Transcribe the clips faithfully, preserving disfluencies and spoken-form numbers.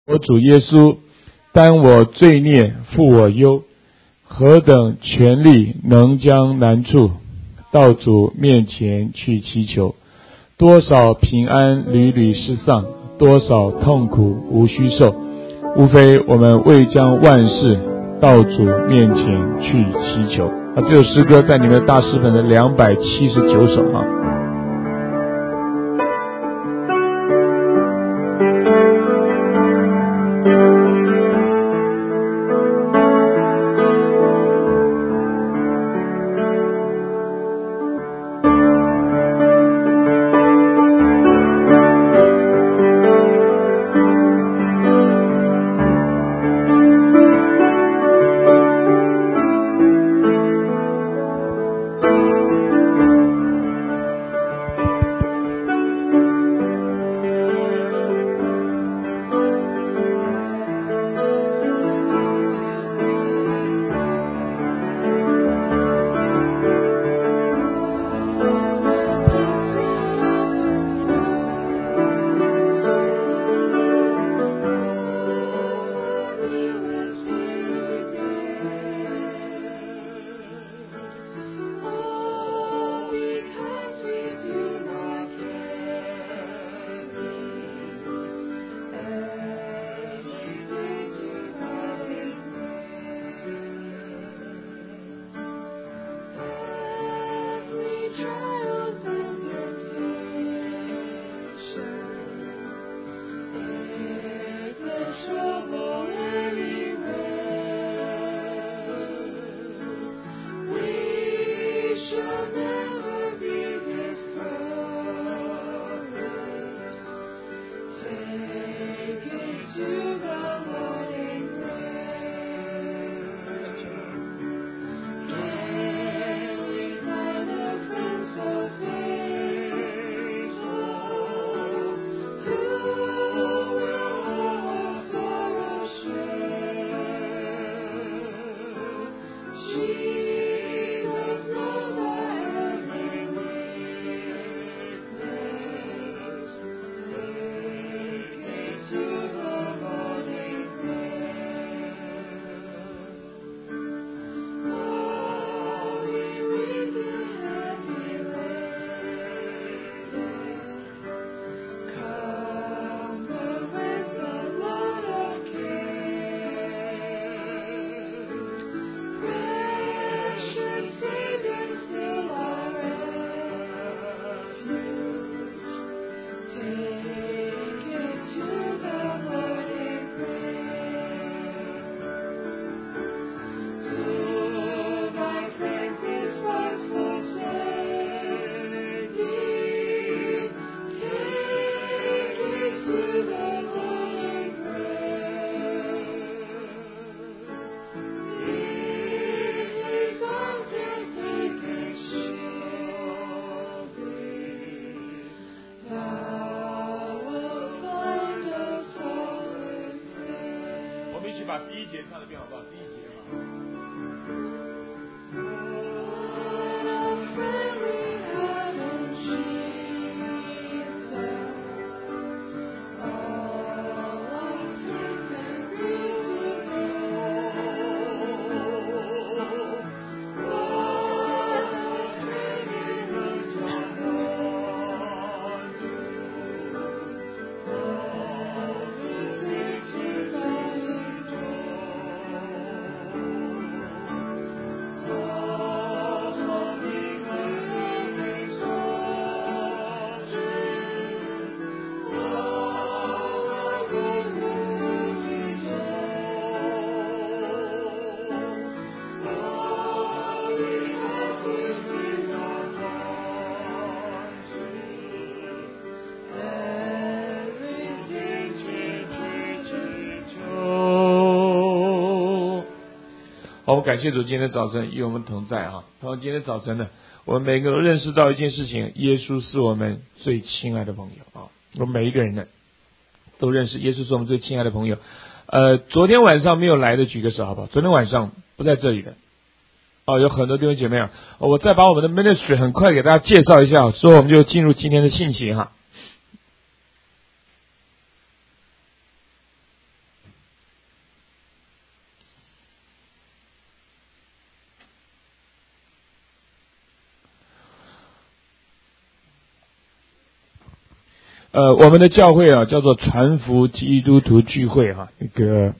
我主耶稣，担我罪孽，负我忧，何等权力能将难处到主面前去祈求？多少平安屡屡失丧，多少痛苦无须受，无非我们未将万事到主面前去祈求。啊，这首诗歌在你们大诗本的两百七十九首啊。把第一节唱的变好不好？第一节嘛。好，我们感谢主，今天早晨与我们同在啊！然后今天早晨呢，我们每个人都认识到一件事情：耶稣是我们最亲爱的朋友啊！我们每一个人呢，都认识耶稣是我们最亲爱的朋友。呃，昨天晚上没有来的举个手好不好？昨天晚上不在这里的哦，有很多弟兄姐妹啊！我再把我们的 ministry 很快给大家介绍一下，所以我们就进入今天的信息哈。 呃，我们的教会啊，叫做传福基督徒聚会哈、啊，那个。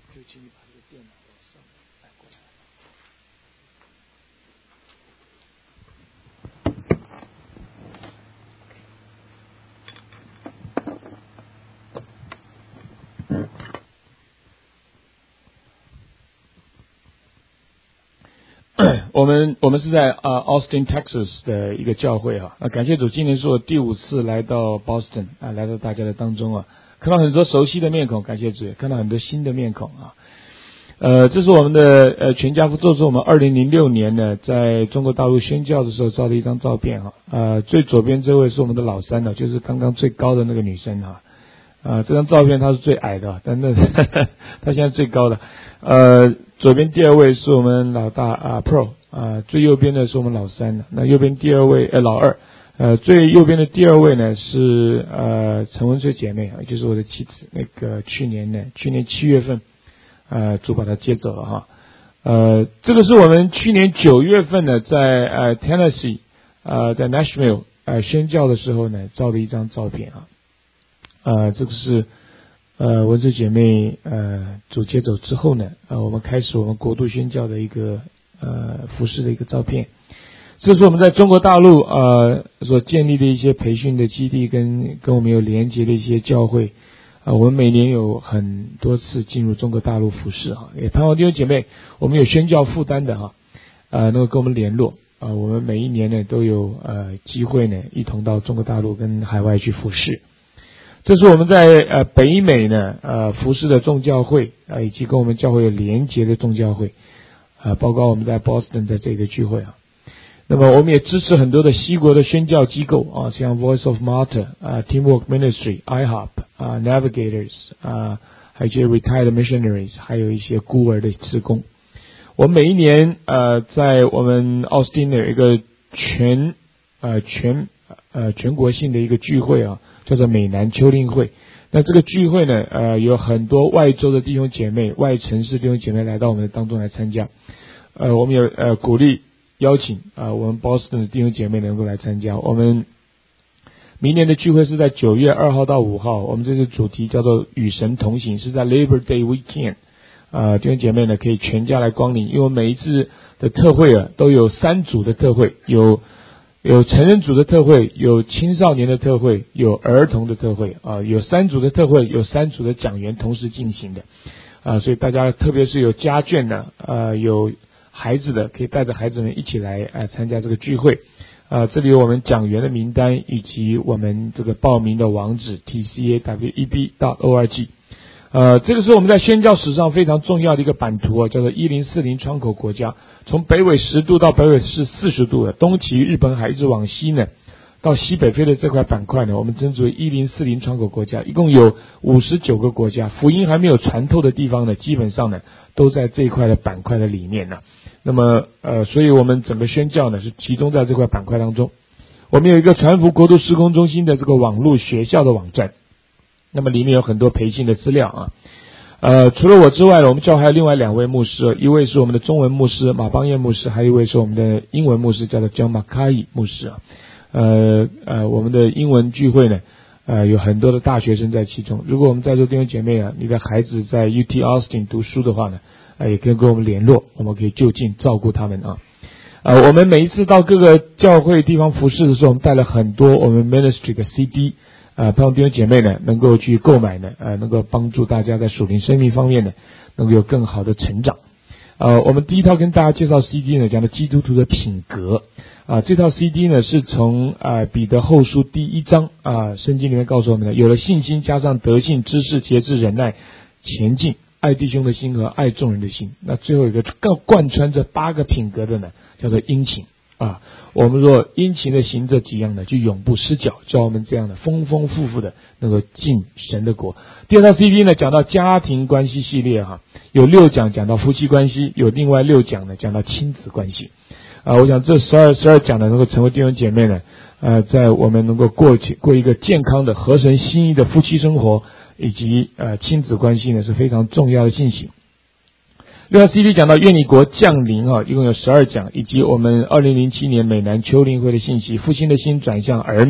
我们我们是在啊、呃、Austin Texas 的一个教会哈，啊感谢主，今年是我第五次来到 Boston 啊，来到大家的当中啊，看到很多熟悉的面孔，感谢主，看到很多新的面孔啊。呃，这是我们的呃全家福，这是我们二零零六年呢在中国大陆宣教的时候照的一张照片哈。呃，最左边这位是我们的老三呢，就是刚刚最高的那个女生哈。啊，这张照片她是最矮的，但那她现在最高的。呃，左边第二位是我们老大啊 Pro 啊，最右边的是我们老三，那右边第二位呃老二，呃最右边的第二位呢是呃陈文翠姐妹啊，就是我的妻子，那个去年呢去年七月份呃主把她接走了哈。呃，这个是我们去年九月份呢在呃 Tennessee 呃在 Nashville 呃宣教的时候呢照的一张照片啊。呃，这个是呃文翠姐妹呃主接走之后呢，呃我们开始我们国度宣教的一个呃服事的一个照片。这是我们在中国大陆呃所建立的一些培训的基地跟跟我们有连结的一些教会啊、呃，我们每年有很多次进入中国大陆服事哈，也盼望弟兄姐妹我们有宣教负担的哈，呃能够跟我们联络啊、呃，我们每一年呢都有呃机会呢一同到中国大陆跟海外去服事。这是我们在呃北美呢呃服事的众教会啊、呃，以及跟我们教会有连结的众教会啊、呃，包括我们在 Boston 的这个聚会啊。那么我们也支持很多的西国的宣教机构啊，像 Voice of Martyr 啊 Teamwork Ministry、I H O P 啊 Navigators 啊，还有一些 Retired Missionaries， 还有一些孤儿的志工。我们每一年呃在我们奥斯汀有一个全呃全呃全国性的一个聚会啊。叫做美南秋令会，那这个聚会呢，呃，有很多外州的弟兄姐妹、外城市弟兄姐妹来到我们的当中来参加，呃，我们有呃鼓励邀请啊、呃，我们 Boston 的弟兄姐妹能够来参加。我们明年的聚会是在九月二号到五号，我们这次主题叫做与神同行，是在 Labor Day Weekend， 啊、呃，弟兄姐妹呢可以全家来光临，因为每一次的特会啊都有三组的特会，有。有成人组的特会，有青少年的特会，有儿童的特会啊，有三组的特会，有三组的讲员同时进行的啊，所以大家特别是有家眷的啊，有孩子的可以带着孩子们一起来啊参加这个聚会啊，这里有我们讲员的名单以及我们这个报名的网址 T C A W E B dot org。呃，这个是我们在宣教史上非常重要的一个版图啊，叫做一零四零窗口国家，从北纬十度到北纬是四十度的，东起日本海一直往西呢，到西北非的这块板块呢，我们称之为一零四零窗口国家，一共有五十九个国家，福音还没有传透的地方呢，基本上呢都在这一块的板块的里面呢。那么呃，所以我们整个宣教呢是集中在这块板块当中。我们有一个传福国度施工中心的这个网络学校的网站。那么里面有很多培训的资料啊，呃，除了我之外呢，我们教会还有另外两位牧师，一位是我们的中文牧师马邦彦牧师，还有一位是我们的英文牧师，叫做 John Mackay 牧师啊。呃呃，我们的英文聚会呢，呃，有很多的大学生在其中。如果我们在座弟兄姐妹啊，你的孩子在 U T Austin 读书的话呢，呃，也可以跟我们联络，我们可以就近照顾他们啊。呃，我们每一次到各个教会地方服事的时候，我们带了很多我们 ministry 的 C D。呃，盼望弟兄姐妹呢能够去购买呢，呃，能够帮助大家在属灵生命方面呢能够有更好的成长。呃，我们第一套跟大家介绍 C D 呢，讲的基督徒的品格。啊、呃，这套 C D 呢是从呃彼得后书第一章啊、呃，圣经里面告诉我们的，有了信心加上德性、知识、节制、忍耐、前进、爱弟兄的心和爱众人的心。那最后一个更贯穿这八个品格的呢，叫做殷勤。啊，我们若殷勤的行这几样的，就永不失脚，叫我们这样的丰丰富富的能够进神的国。第二套 C D 呢，讲到家庭关系系列哈，有六讲讲到夫妻关系，有另外六讲呢讲到亲子关系。啊，我想这十二十二讲呢，能够成为弟兄姐妹呢，呃，在我们能够过去过一个健康的合神心意的夫妻生活，以及呃亲子关系呢，是非常重要的进行。六号 C D 讲到愿你国降临啊，一共有十二讲，以及我们二零零七年美南秋令会的信息，复兴的心转向儿女，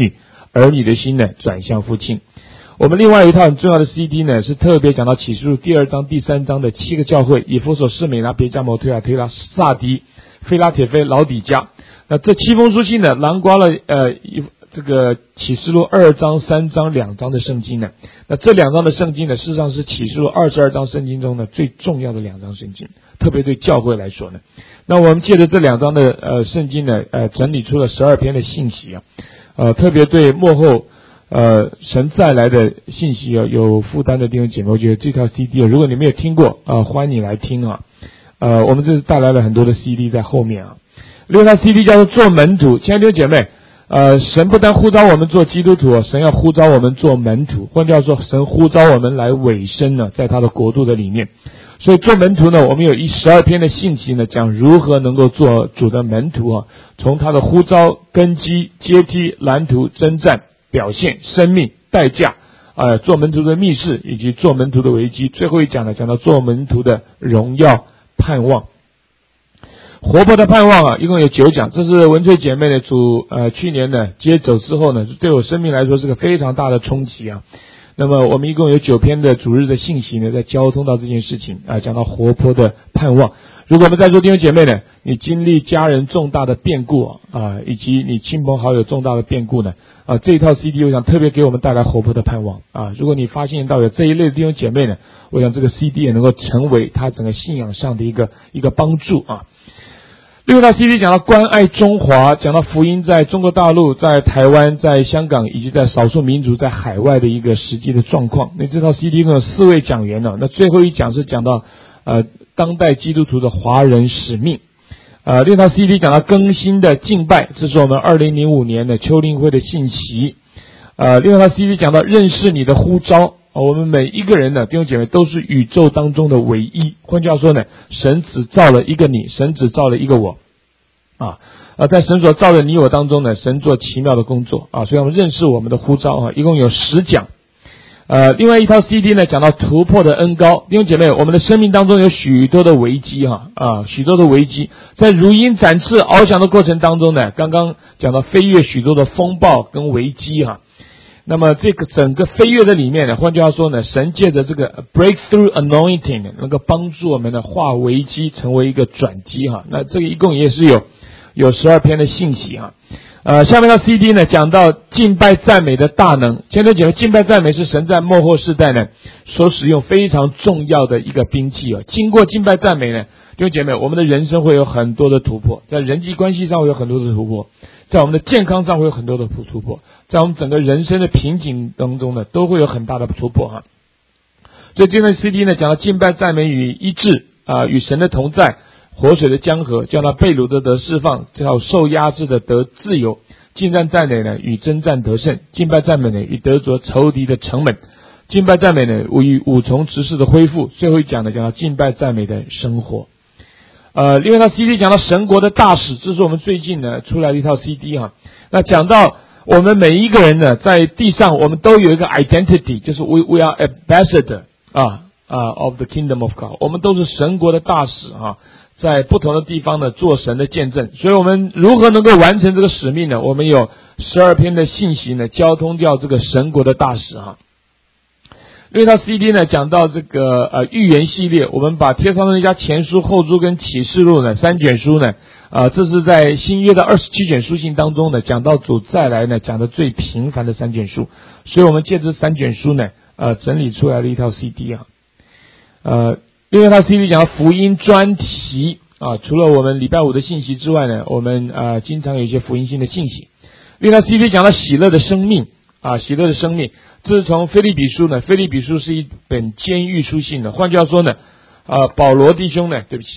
儿女的心呢转向父亲。我们另外一套很重要的 C D 呢，是特别讲到启示录第二章、第三章的七个教会：以弗所、士美拿、别迦摩、推雅推拉、萨迪、菲拉铁菲、老底嘉。那这七封书信呢，囊括了呃一这个启示录二章、三章、两章的圣经呢。那这两章的圣经呢，事实上是启示录二十二章圣经中呢最重要的两章圣经，特别对教会来说呢。那我们借着这两章的呃圣经呢，呃整理出了十二篇的信息啊，呃特别对末后呃神再来的信息啊有负担的弟兄姐妹，我觉得这套 C D 啊，如果你没有听过啊、呃，欢迎你来听啊。呃，我们这是带来了很多的 C D 在后面啊。另外， C D 叫做做门徒，亲爱的弟兄姐妹，呃，神不但呼召我们做基督徒，神要呼召我们做门徒，换句话说，神呼召我们来委身呢，在他的国度的里面。所以做门徒呢，我们有一十二篇的信息呢，讲如何能够做主的门徒啊，从他的呼召、根基、阶梯、蓝图、征战、表现、生命、代价，呃，做门徒的密室，以及做门徒的危机。最后一讲呢，讲到做门徒的荣耀、盼望。活泼的盼望啊，一共有九讲，这是文翠姐妹的主呃去年呢接走之后呢，对我生命来说是个非常大的冲击啊。那么我们一共有九篇的主日的信息呢，在交通到这件事情啊，讲到活泼的盼望。如果我们在座弟兄姐妹呢，你经历家人重大的变故啊，以及你亲朋好友重大的变故呢，啊，这一套 C D 我想特别给我们带来活泼的盼望啊。如果你发现到有这一类的弟兄姐妹呢，我想这个 C D 也能够成为他整个信仰上的一个一个帮助啊。六套 C D 讲到关爱中华，讲到福音在中国大陆、在台湾、在香港以及在少数民族在海外的一个实际的状况。那这套 C D 共有四位讲员呢，那最后一讲是讲到呃当代基督徒的华人使命。呃，六套 C D 讲到更新的敬拜，这是我们二零零五年的秋令会的信息。呃，六套 C D 讲到认识你的呼召。我们每一个人呢，弟兄姐妹都是宇宙当中的唯一。换句话说呢，神只造了一个你，神只造了一个我，啊，呃，在神所造的你我当中呢，神做奇妙的工作啊，所以我们认识我们的呼召啊，一共有十讲。呃，另外一套 C D 呢，讲到突破的恩膏。弟兄姐妹，我们的生命当中有许多的危机哈啊，许多的危机，在如鹰展翅翱翔的过程当中呢，刚刚讲到飞越许多的风暴跟危机哈。那么这个整个飞跃的里面呢，换句话说呢，神借着这个 breakthrough anointing 能够帮助我们呢化危机成为一个转机哈。那这个一共也是有有十二篇的信息哈。呃，下面的 C D 呢讲到敬拜赞美的大能。前头讲敬拜赞美是神在末后世代呢所使用非常重要的一个兵器啊。经过敬拜赞美呢，弟兄姐妹，我们的人生会有很多的突破，在人际关系上会有很多的突破，在我们的健康上会有很多的突破，在我们整个人生的瓶颈当中呢，都会有很大的突破哈。所以这段 C D 呢讲到敬拜赞美与医治啊、呃，与神的同在，活水的江河，叫那被掳的得释放，叫受压制的得自由。敬拜赞美呢与征战得胜，敬拜赞美呢与得着仇敌的城门，敬拜赞美呢与五重执事的恢复。最后一讲呢讲到敬拜赞美的生活。呃，另外套 C D 讲到神国的大使，这是我们最近呢出来的一套 C D 哈。那讲到我们每一个人呢，在地上我们都有一个 identity， 就是 we we are ambassador 啊啊 of the kingdom of God， 我们都是神国的大使啊，在不同的地方呢做神的见证。所以我们如何能够完成这个使命呢？我们有十二篇的信息呢，交通叫这个神国的大使啊。另一套 C D 呢讲到这个呃预言系列，我们把帖撒罗尼迦前书、后书跟启示录呢三卷书呢，啊，这是在新约的二十七卷书信当中呢，讲到主再来呢讲的最频繁的三卷书，所以我们借这三卷书呢，呃整理出来的一套 C D 啊。呃，另外一套 C D 讲到福音专题啊，除了我们礼拜五的信息之外呢，我们呃经常有一些福音性的信息。另外 C D 讲到喜乐的生命啊，喜乐的生命。这是从腓立比书呢，腓立比书是一本监狱书信的。换句话说呢，呃，保罗弟兄呢，对不起，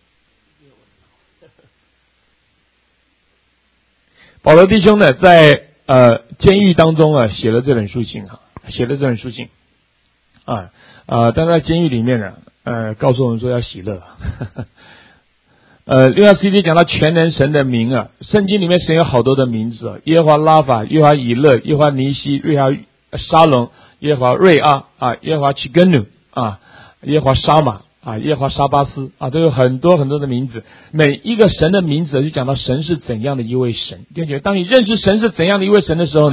保罗弟兄呢，在呃监狱当中啊，写了这本书信啊，写了这本书信啊啊，但在监狱里面呢，呃，告诉我们说要喜乐。呃，另外 C D 讲到全能神的名啊，圣经里面神有好多的名字啊，耶和华拉法、耶和华以勒、耶和华尼西、耶和华沙龙、耶和华瑞阿啊，耶和华奇根努啊，耶和华沙马啊，耶和华沙巴斯啊，都有很多很多的名字。每一个神的名字就讲到神是怎样的一位神。弟兄姐妹，当你认识神是怎样的一位神的时候呢，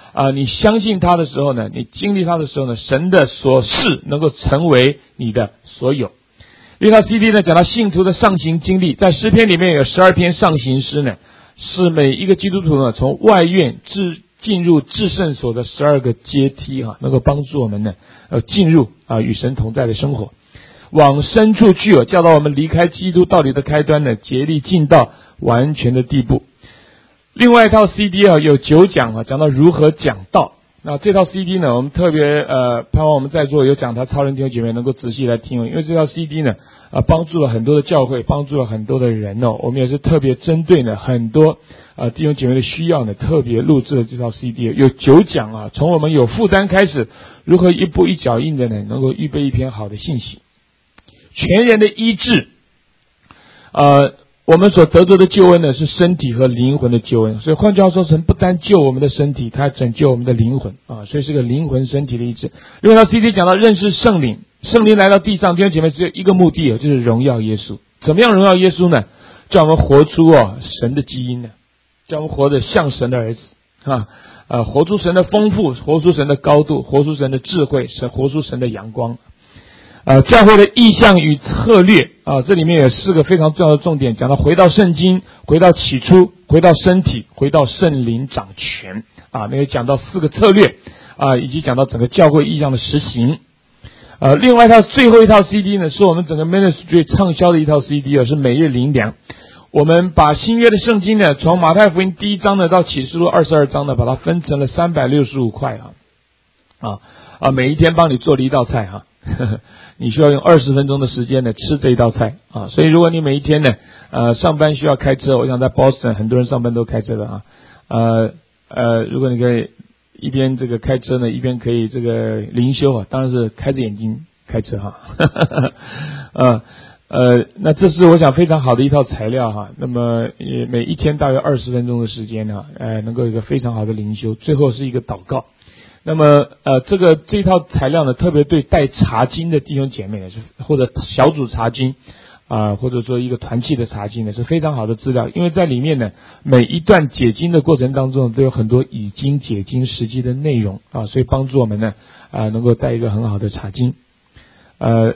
啊、呃，你相信他的时候呢，你经历他的时候呢，神的所事能够成为你的所有。另一套 C D 呢，讲到信徒的上行经历，在诗篇里面有十二篇上行诗呢，是每一个基督徒呢从外院至进入至圣所的十二个阶梯哈、啊，能够帮助我们呢呃进入啊与神同在的生活，往深处去哦，教导我们离开基督道理的开端呢，竭力进到完全的地步。另外一套 C D 啊有九讲啊，讲到如何讲道。那这套 C D 呢，我们特别呃盼望我们在座有讲台超人弟兄姐妹能够仔细来听，因为这套 C D 呢啊帮助了很多的教会，帮助了很多的人哦。我们也是特别针对呢很多啊弟兄姐妹的需要呢，特别录制了这套 C D， 有九讲啊，从我们有负担开始，如何一步一脚印的呢，能够预备一篇好的信息，全人的医治，呃。我们所得着的救恩呢，是身体和灵魂的救恩。所以换句话说，神不单救我们的身体，他还拯救我们的灵魂啊！所以是个灵魂身体的医治。另外，到 C D 讲到认识圣灵，圣灵来到地上，弟兄姐妹只有一个目的，就是荣耀耶稣。怎么样荣耀耶稣呢？叫我们活出哦神的基因呢，叫我们活得像神的儿子啊！呃，活出神的丰富，活出神的高度，活出神的智慧，神活出神的阳光。呃，教会的意向与策略啊，这里面有四个非常重要的重点，讲到回到圣经，回到起初，回到身体，回到圣灵掌权啊，那个讲到四个策略啊，以及讲到整个教会意向的实行。呃，另外一套最后一套 C D 呢，是我们整个 ministry 畅销的一套 C D 啊，是每日灵粮。我们把新约的圣经呢，从马太福音第一章呢到启示录二十二章呢，把它分成了三百六十五块啊啊啊，每一天帮你做了一道菜哈。呵呵，你需要用二十分钟的时间呢吃这一道菜啊，所以如果你每一天呢呃上班需要开车，我想在 Boston 很多人上班都开车的啊，呃呃，如果你可以一边这个开车呢，一边可以这个灵修啊，当然是开着眼睛开车哈，呃呃，那这是我想非常好的一套材料哈，那么也每一天大约二十分钟的时间呢，呃，能够有一个非常好的灵修，最后是一个祷告。那么呃，这个这套材料呢，特别对带查经的弟兄姐妹呢，是或者小组查经啊、呃，或者说一个团契的查经呢，是非常好的资料，因为在里面呢，每一段解经的过程当中都有很多以经解经实际的内容啊，所以帮助我们呢啊、呃，能够带一个很好的查经，呃。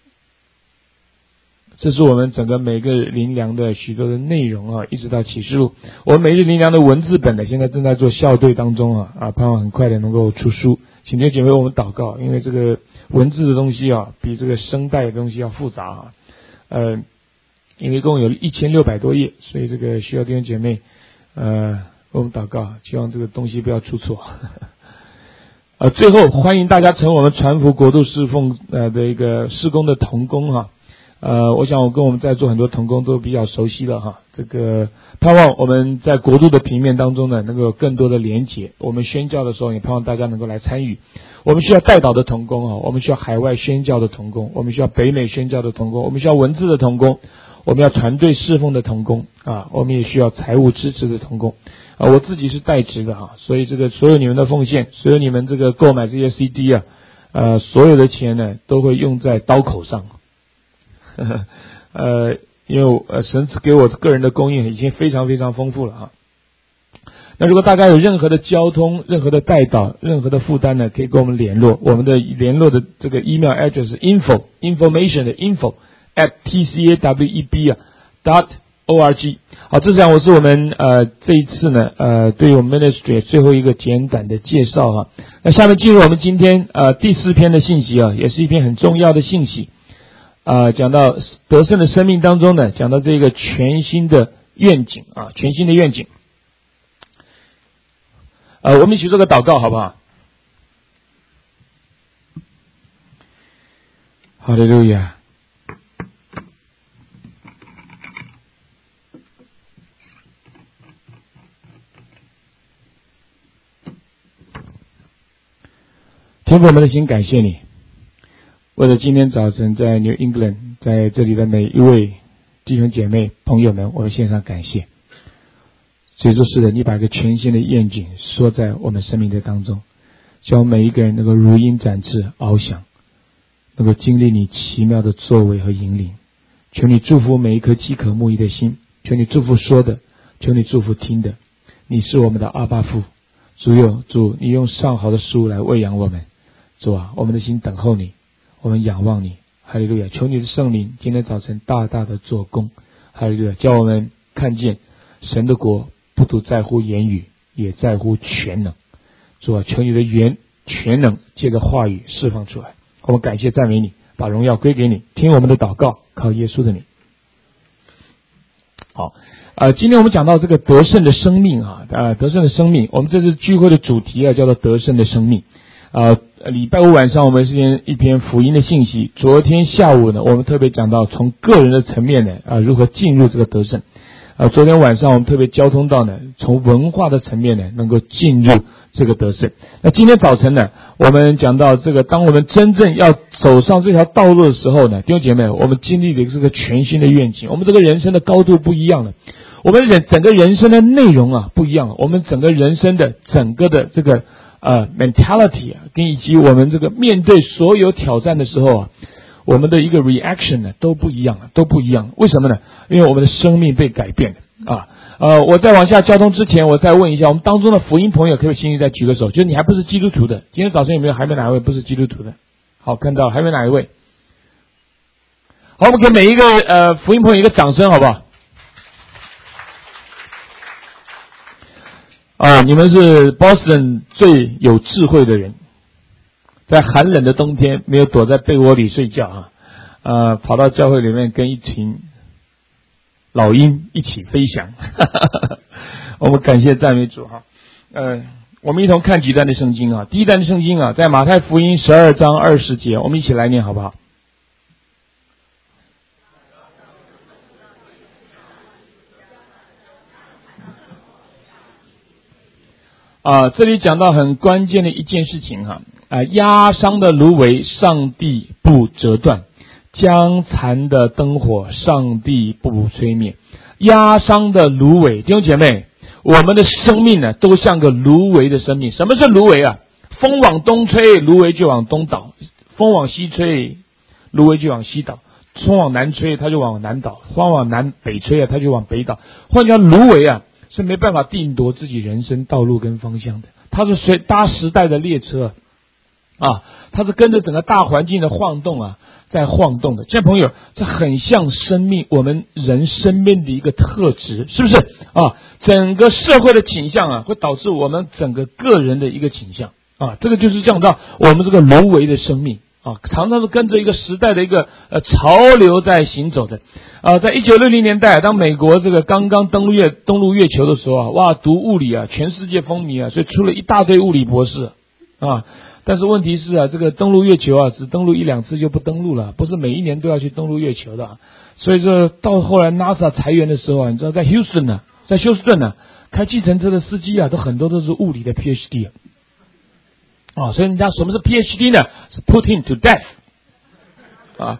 这是我们整个每个灵粮的许多的内容啊，一直到启示录。我们每日灵粮的文字本呢，现在正在做校对当中啊，啊，盼望很快的能够出书。请弟兄姐妹为我们祷告，因为这个文字的东西啊，比这个声带的东西要复杂啊。呃，因为一共有一千六百多页，所以这个需要弟兄姐妹呃为我们祷告，希望这个东西不要出错。呃，最后欢迎大家成为我们传福国度侍奉呃的一个事工的同工哈。呃，我想我跟我们在座很多同工都比较熟悉了哈。这个盼望我们在国度的平面当中呢，能够有更多的连结。我们宣教的时候，也盼望大家能够来参与。我们需要带导的同工啊，我们需要海外宣教的同工，我们需要北美宣教的同工，我们需要文字的同工，我们要团队侍奉的同工啊，我们也需要财务支持的同工啊。我自己是代职的哈，所以这个所有你们的奉献，所有你们这个购买这些 C D 啊，呃，所有的钱呢都会用在刀口上。呵呵，呃，因为呃神给我个人的供应已经非常非常丰富了啊。那如果大家有任何的交通、任何的代导、任何的负担呢，可以跟我们联络。我们的联络的这个 email address 是 info information 的 info at tcaweb 啊 dot org。好，这讲我是我们呃这一次呢呃对于我们 ministry 最后一个简短的介绍哈。那下面进入我们今天呃第四篇的信息啊，也是一篇很重要的信息。啊、呃，讲到得胜的生命当中呢，讲到这个全新的愿景啊，全新的愿景。呃，我们一起做个祷告，好不好？哈利路亚。天父，我们的心感谢你。为了今天早晨在 New England 在这里的每一位弟兄姐妹朋友们，我们献上感谢。所以说是的，你把一个全新的愿景说在我们生命的当中，希望每一个人能够如鹰展翅翱翔，能够经历你奇妙的作为和引领。求你祝福每一颗饥渴慕义的心，求你祝福说的，求你祝福听的。你是我们的阿爸父， 主有主，你用上好的食物来喂养我们。主啊，我们的心等候你，我们仰望你。哈利路亚！求你的圣灵今天早晨大大的做工。哈利路亚！叫我们看见神的国不独在乎言语，也在乎全能。主啊，求你的原全能借着话语释放出来。我们感谢赞美你，把荣耀归给你。听我们的祷告，靠耶稣的名。好，呃，今天我们讲到这个得胜的生命啊，呃，得胜的生命，我们这次聚会的主题啊，叫做得胜的生命。呃，礼拜五晚上我们是一篇福音的信息。昨天下午呢，我们特别讲到从个人的层面呢，啊、呃，如何进入这个得胜。呃，昨天晚上我们特别交通到呢，从文化的层面呢，能够进入这个得胜。那今天早晨呢，我们讲到这个，当我们真正要走上这条道路的时候呢，弟兄姐妹，我们经历的是个全新的愿景，我们这个人生的高度不一样了，我们人整个人生的内容啊不一样了，我们整个人生的整个的这个呃 mentality 啊，跟以及我们这个面对所有挑战的时候啊，我们的一个 reaction 呢都不一样了，都不一样。为什么呢？因为我们的生命被改变了啊。呃，我在往下交通之前，我再问一下，我们当中的福音朋友，可不可以请你再举个手？就是你还不是基督徒的，今天早上有没有还没哪一位不是基督徒的？好，看到还没哪一位？好，我们给每一个呃福音朋友一个掌声，好不好？啊，你们是 Boston 最有智慧的人，在寒冷的冬天没有躲在被窝里睡觉啊，呃，跑到教会里面跟一群老鹰一起飞翔。我们感谢赞美主哈。呃，我们一同看几段的圣经啊。第一段的圣经啊，在马太福音十二章二十节，我们一起来念好不好？啊，这里讲到很关键的一件事情哈，啊，压伤的芦苇，上帝不折断；将残的灯火，上帝不吹灭。压伤的芦苇，弟兄姐妹，我们的生命呢，都像个芦苇的生命。什么是芦苇啊？风往东吹，芦苇就往东倒；风往西吹，芦苇就往西倒；风往南吹，它就往南倒；风往南北吹啊，它就往北倒。换句话说，芦苇啊，是没办法定夺自己人生道路跟方向的，它是随搭时代的列车啊，它是跟着整个大环境的晃动啊，在晃动的。亲爱的朋友，这很像生命，我们人生命的一个特质，是不是啊？整个社会的倾向啊，会导致我们整个个人的一个倾向啊，这个就是讲到我们这个芦苇的生命啊，常常是跟着一个时代的一个呃潮流在行走的。啊，在一九六零年代，当美国这个刚刚登陆月登陆月球的时候啊，哇，读物理啊，全世界风靡啊，所以出了一大堆物理博士啊。但是问题是啊，这个登陆月球啊，只登陆一两次就不登陆了，不是每一年都要去登陆月球的啊。所以说到后来 NASA 裁员的时候啊，你知道在 Houston 呢，在休斯顿呢，开计程车的司机啊，都很多都是物理的 PhD 啊。啊，所以人家什么是 PhD 呢？是 put him to death 啊。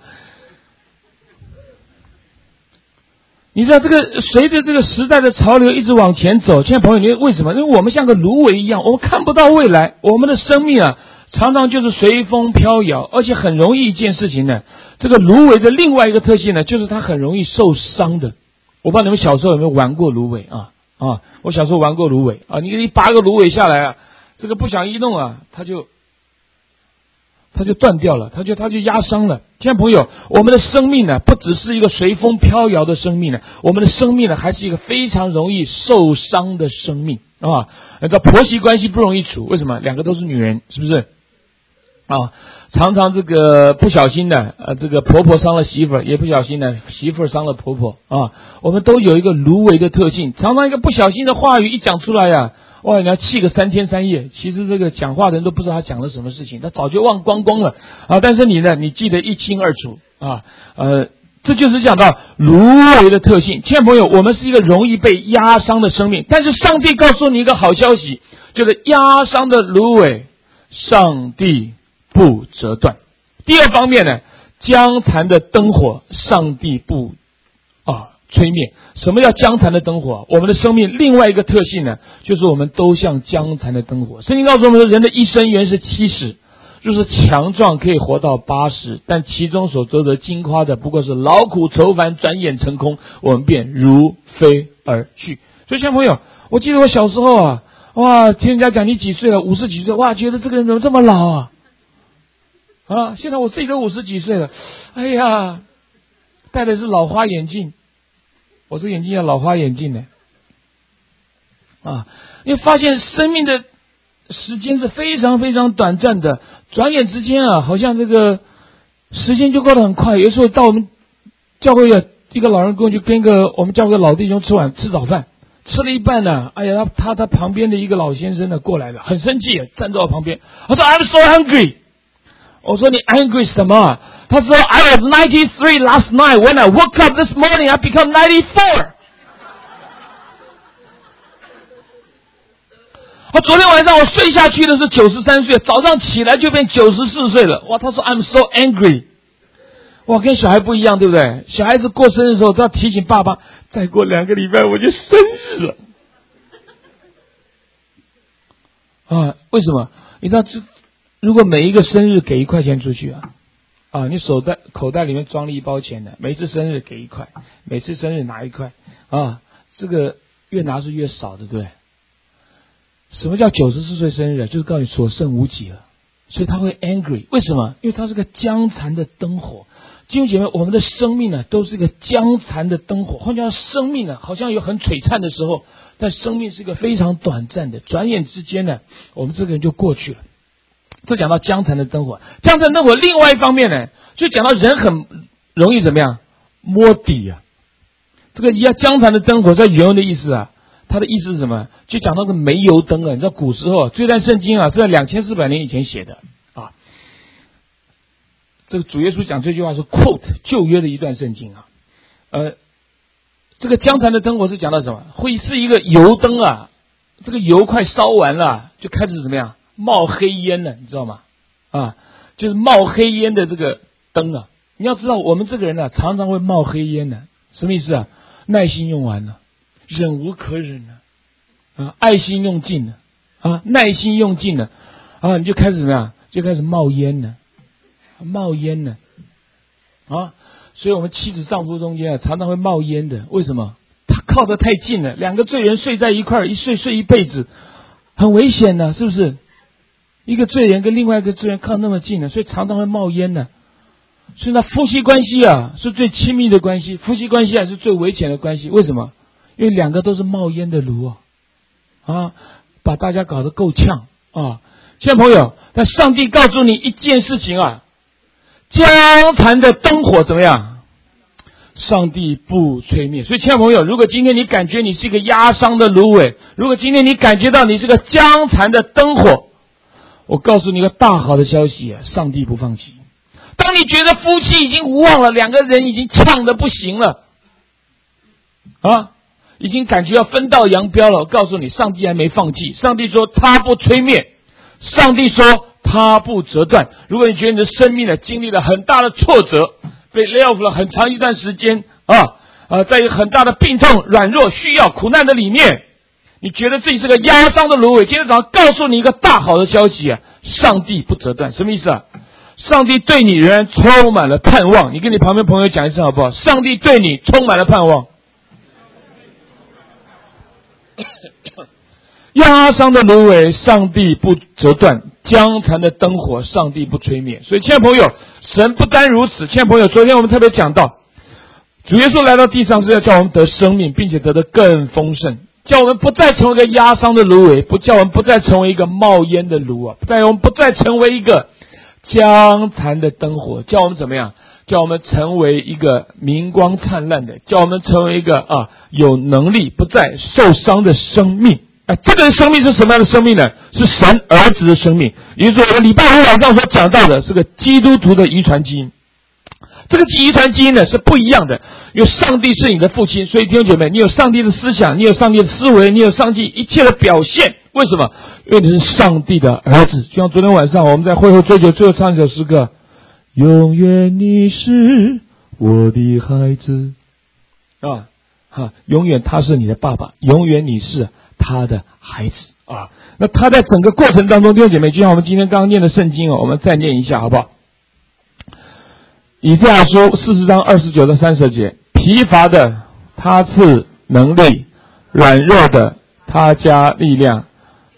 你知道这个随着这个时代的潮流一直往前走，亲爱的朋友，你为什么？因为我们像个芦苇一样，我们看不到未来，我们的生命啊，常常就是随风飘摇，而且很容易一件事情呢。这个芦苇的另外一个特性呢，就是它很容易受伤的。我不知道你们小时候有没有玩过芦苇啊？啊，我小时候玩过芦苇啊，你一拔个芦苇下来啊，这个不想移动啊，它就。它就断掉了，它就它就压伤了。亲爱的朋友，我们的生命呢，不只是一个随风飘摇的生命呢，我们的生命呢，还是一个非常容易受伤的生命啊。你知道婆媳关系不容易处，为什么？两个都是女人，是不是？啊，常常这个不小心的，呃，这个婆婆伤了媳妇儿，也不小心的媳妇儿伤了婆婆啊。我们都有一个芦苇的特性，常常一个不小心的话语一讲出来呀、啊。哇，你要气个三天三夜，其实这个讲话的人都不知道他讲了什么事情，他早就忘光光了啊！但是你呢，你记得一清二楚啊。呃，这就是讲到芦苇的特性。亲爱的朋友，我们是一个容易被压伤的生命，但是上帝告诉你一个好消息，就是压伤的芦苇，上帝不折断。第二方面呢，将残的灯火，上帝不啊吹灭。什么叫将残的灯火？我们的生命另外一个特性呢，就是我们都像将残的灯火。圣经告诉我们说，人的一生原是七十，就是强壮可以活到八十，但其中所得的金夸的不过是劳苦愁烦，转眼成空，我们便如飞而去。所以，亲爱的朋友，我记得我小时候啊哇，听人家讲你几岁了，五十几岁，哇，觉得这个人怎么这么老啊？啊，现在我自己都五十几岁了，哎呀，戴的是老花眼镜，我这个眼镜叫老花眼镜呢。啊，你发现生命的时间是非常非常短暂的，转眼之间啊，好像这个时间就过得很快。有时候到我们教会啊，一个老人跟我就跟一个我们教会的老弟兄吃晚吃早饭，吃了一半呢，哎呀，他他他旁边的一个老先生呢过来了，很生气，站在我旁边，他说 I'm so hungry。我说你 angry 什么？他说 I was ninety-three last night when I woke up this morning I become ninety-four。我昨天晚上我睡下去的是九十三岁，早上起来就变九十四岁了。哇，他说 I'm so angry。哇，跟小孩不一样，对不对？小孩子过生日的时候都要提醒爸爸，再过两个礼拜我就生日了。啊，为什么？你知道这？如果每一个生日给一块钱出去啊，啊，你手袋口袋里面装了一包钱的，每次生日给一块，每次生日拿一块，啊，这个越拿是越少的，对不对？什么叫九十四岁生日啊？就是告诉你所剩无几了，所以他会 angry。为什么？因为他是个将残的灯火。弟兄姐妹，我们的生命呢，都是一个将残的灯火。换句话说，生命呢，好像有很璀璨的时候，但生命是一个非常短暂的，转眼之间呢，我们这个人就过去了。这讲到将残的灯火，将残灯火。另外一方面呢，就讲到人很容易怎么样摸底啊。这个要将残的灯火在原文的意思啊，它的意思是什么？就讲到个煤油灯啊。你知道古时候这段圣经啊是在两千四百年以前写的啊。这个主耶稣讲这句话是 quote 旧约的一段圣经啊。呃，这个将残的灯火是讲到什么？会是一个油灯啊，这个油快烧完了，就开始怎么样？冒黑烟了，你知道吗？啊，就是冒黑烟的这个灯啊。你要知道，我们这个人呢、啊，常常会冒黑烟的，什么意思啊？耐心用完了，忍无可忍了，啊，爱心用尽了，啊，耐心用尽了，啊，你就开始怎么样？就开始冒烟了，冒烟了，啊，所以我们妻子丈夫中间啊，常常会冒烟的。为什么？他靠得太近了，两个罪人睡在一块儿，一睡睡一辈子，很危险的，是不是？一个罪人跟另外一个罪人靠那么近了，所以常常会冒烟的。所以呢，夫妻关系啊是最亲密的关系，夫妻关系还是最危险的关系。为什么？因为两个都是冒烟的炉啊，啊，把大家搞得够呛啊。亲爱的朋友，但上帝告诉你一件事情啊，将残的灯火怎么样？上帝不吹灭。所以亲爱的朋友，如果今天你感觉你是一个压伤的芦苇，如果今天你感觉到你是个将残的灯火，我告诉你一个大好的消息啊，上帝不放弃。当你觉得夫妻已经无望了，两个人已经呛得不行了，啊，已经感觉要分道扬镳了，我告诉你，上帝还没放弃。上帝说他不吹灭，上帝说他不折断。如果你觉得你的生命呢经历了很大的挫折，被 lay off 了很长一段时间啊，呃，在一个很大的病痛、软弱、需要、苦难的里面，你觉得自己是个压伤的芦苇，今天早上告诉你一个大好的消息啊，上帝不折断。什么意思啊？上帝对你仍然充满了盼望。你跟你旁边朋友讲一声好不好？上帝对你充满了盼望。压伤的芦苇，上帝不折断；将残的灯火，上帝不吹灭。所以，亲爱的朋友，神不单如此。亲爱的朋友，昨天我们特别讲到，主耶稣来到地上是要叫我们得生命，并且得的更丰盛，叫我们不再成为一个压伤的芦苇，不叫我们不再成为一个冒烟的炉啊，叫我们不再成为一个将残的灯火，叫我们怎么样？叫我们成为一个明光灿烂的，叫我们成为一个啊有能力不再受伤的生命。哎，这个生命是什么样的生命呢？是神儿子的生命。也就是说，我们礼拜五晚上所讲到的是个基督徒的遗传基因。这个遗传基因呢是不一样的，因为上帝是你的父亲，所以弟兄姐妹，你有上帝的思想，你有上帝的思维，你有上帝一切的表现。为什么？因为你是上帝的儿子。就像昨天晚上我们在会后追求最后唱一首诗歌，永远你是我的孩子啊，哈，永远他是你的爸爸，永远你是他的孩子啊。那他在整个过程当中，弟兄姐妹，就像我们今天刚刚念的圣经哦，我们再念一下好不好？以赛亚书四十章二十九到三十节，疲乏的他赐能力，软弱的他加力量。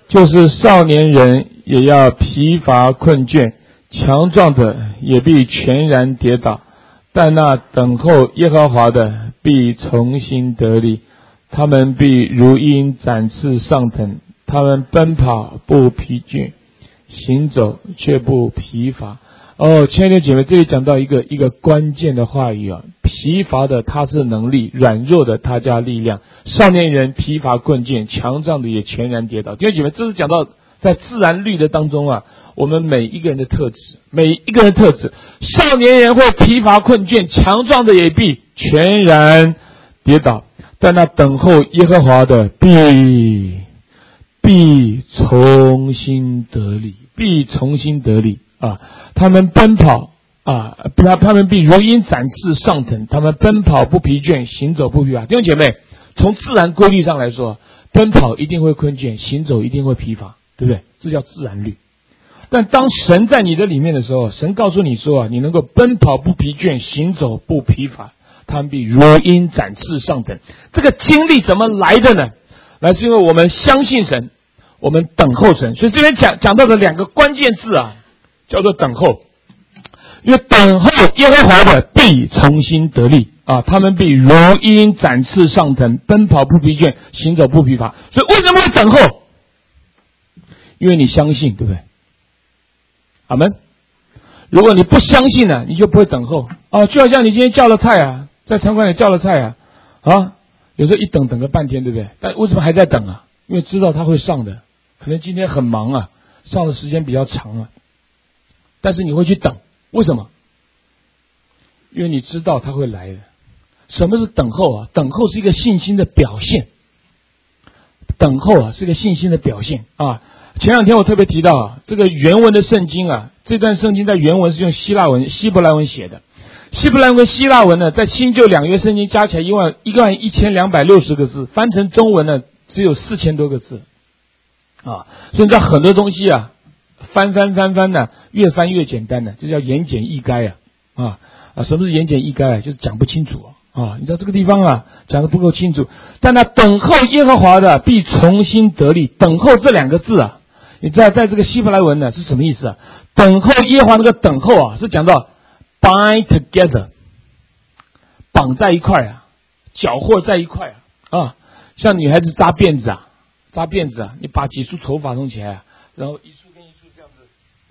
就是少年人也要疲乏困倦，强壮的也必全然跌倒，但那等候耶和华的必重新得力，他们必如鹰展翅上腾，他们奔跑不疲倦，行走却不疲乏。哦，亲爱的姐妹，这里讲到一个一个关键的话语啊，疲乏的他是能力，软弱的他加力量。少年人疲乏困倦，强壮的也全然跌倒。弟兄姐妹，这是讲到在自然律的当中啊，我们每一个人的特质，每一个人的特质，少年人会疲乏困倦，强壮的也必全然跌倒，但那等候耶和华的必必重新得力，必重新得力啊！他们奔跑啊，他他们必如鹰展翅上腾，他们奔跑不疲倦，行走不疲乏。弟兄姐妹，从自然规律上来说，奔跑一定会困倦，行走一定会疲乏，对不对？这叫自然律。但当神在你的里面的时候，神告诉你说啊，你能够奔跑不疲倦，行走不疲乏，他们必如鹰展翅上腾。这个经历怎么来的呢？来是因为我们相信神，我们等候神。所以这边讲讲到的两个关键字啊，叫做等候。因为等候耶和华的必重新得力啊，他们必如鹰展翅上腾，奔跑不疲倦，行走不疲乏。所以为什么会等候？因为你相信，对不对？阿们。如果你不相信呢、啊，你就不会等候啊。就好像你今天叫了菜啊，在餐馆里叫了菜啊，啊，有时候一等等个半天，对不对？但为什么还在等啊？因为知道他会上的，可能今天很忙啊，上的时间比较长啊，但是你会去等。为什么？因为你知道他会来的。什么是等候啊？等候是一个信心的表现。等候啊，是一个信心的表现啊。前两天我特别提到啊，这个原文的圣经啊，这段圣经在原文是用希腊文、希伯来文写的。希伯来文、希腊文呢，在新旧两约圣经加起来一万一万一千两百六十个字，翻成中文呢只有四千多个字啊。所以你知道很多东西啊，翻翻翻翻呢，越翻越简单的，这叫言简意赅啊啊啊！什么是言简意赅啊？就是讲不清楚啊啊！你知道这个地方啊讲得不够清楚，但那等候耶和华的必重新得力。等候这两个字啊，你知道在这个希伯来文呢是什么意思啊？等候耶和华那个等候啊，是讲到 bind together， 绑在一块啊，搅和在一块啊啊！像女孩子扎辫子啊，扎辫子啊，你把几束头发弄起来啊，然后一束跟一束这样子。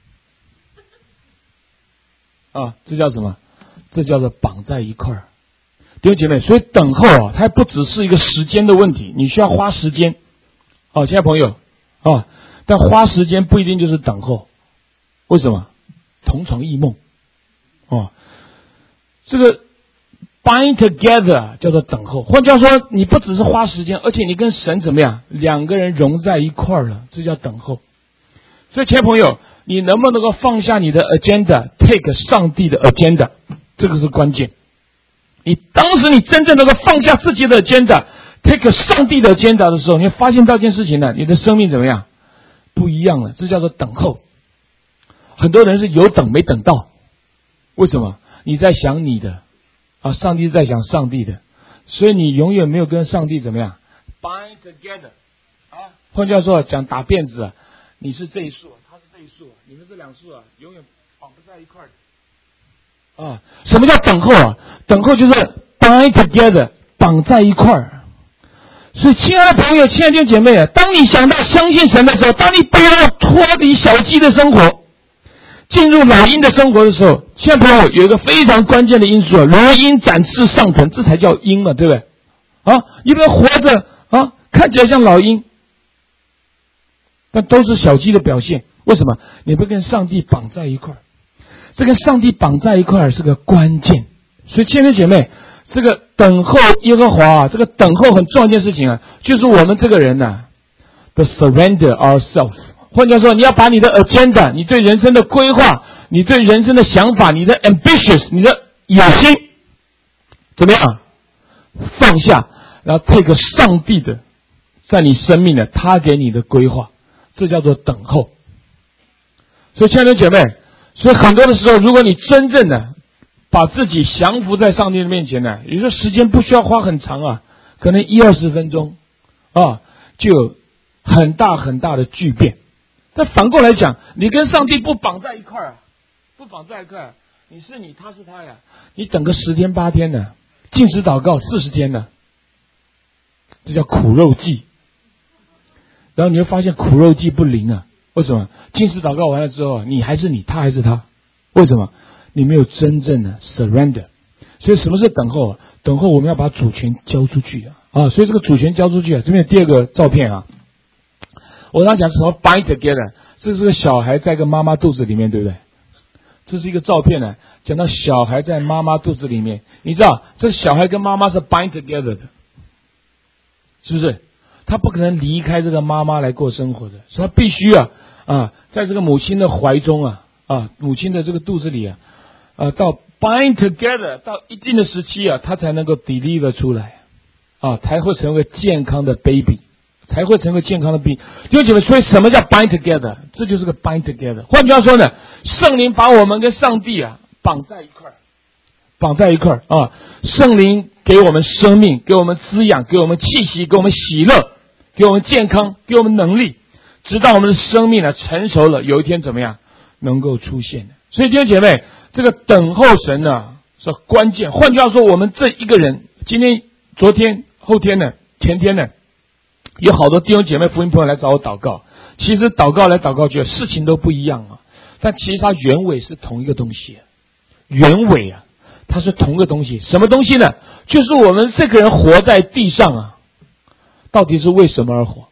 啊，这叫什么？这叫做绑在一块儿。弟兄姐妹，所以等候啊，它不只是一个时间的问题，你需要花时间。哦，亲爱的朋友啊，但花时间不一定就是等候。为什么？同床异梦。哦，这个 bind together 叫做等候。换句话说，你不只是花时间，而且你跟神怎么样？两个人融在一块儿了，这叫等候。所以，亲爱的朋友，你能不能够放下你的 agenda，take 上帝的 agenda， 这个是关键。你当时你真正能够放下自己的 agenda，take 上帝的 agenda 的时候，你会发现到一件事情呢，你的生命怎么样？不一样了，这叫做等候。很多人是有等没等到，为什么？你在想你的啊，上帝在想上帝的，所以你永远没有跟上帝怎么样 bind together 啊。换句话说，讲打辫子啊。你是这一束，他是这一束，你们这两束啊，永远绑不在一块的。啊，什么叫等候啊？等候就是 bind together， 绑在一块儿。所以，亲爱的朋友，亲爱的弟兄姐妹啊，当你想到相信神的时候，当你不要脱离小鸡的生活，进入老鹰的生活的时候，亲爱的朋友有一个非常关键的因素啊，如鹰展翅上腾，这才叫鹰嘛，对不对？啊，一个人活着啊，看起来像老鹰。那都是小鸡的表现。为什么？你不跟上帝绑在一块儿，这跟上帝绑在一块儿是个关键。所以，亲爱的姐妹，这个等候耶和华啊，这个等候很重要一件事情啊，就是我们这个人呢、啊、的 surrender ourselves。换句话说，你要把你的 agenda， 你对人生的规划，你对人生的想法，你的 ambitious， 你的野心，怎么样放下，然后 take 上帝的在你生命的他给你的规划。这叫做等候。所以亲爱的姐妹，所以很多的时候，如果你真正的把自己降服在上帝的面前呢，有时候时间不需要花很长啊，可能一二十分钟啊，就有很大很大的巨变。但反过来讲，你跟上帝不绑在一块儿啊，不绑在一块儿，你是你，他是他呀。你等个十天八天呢，禁食祷告四十天呢，这叫苦肉计。然后你会发现苦肉计不灵啊。为什么？禁食祷告完了之后，你还是你，他还是他。为什么？你没有真正的 surrender。所以什么是等候啊？等候我们要把主权交出去啊！啊，所以这个主权交出去啊，这边有第二个照片啊。我刚讲什么 bind together， 这是个小孩在个妈妈肚子里面，对不对？这是一个照片呢，讲到小孩在妈妈肚子里面，你知道这小孩跟妈妈是 bind together 的，是不是？他不可能离开这个妈妈来过生活的，所以他必须啊啊，在这个母亲的怀中啊啊，母亲的这个肚子里啊啊，到 bind together 到一定的时期啊，他才能够 deliver 出来啊，才会成为健康的 baby， 才会成为健康的 baby。弟兄姐妹，所以什么叫 bind together？ 这就是个 bind together。换句话说呢，圣灵把我们跟上帝啊绑在一块儿，绑在一块儿啊。圣灵给我们生命，给我们滋养，给我们气息，给我们喜乐，给我们健康，给我们能力，直到我们的生命呢成熟了，有一天怎么样能够出现的。所以弟兄姐妹，这个等候神呢是关键。换句话说，我们这一个人，今天、昨天、后天呢、前天呢，有好多弟兄姐妹、福音朋友来找我祷告。其实祷告来祷告去，事情都不一样啊，但其实它原委是同一个东西。原委啊，它是同一个东西。什么东西呢？就是我们这个人活在地上啊，到底是为什么而活？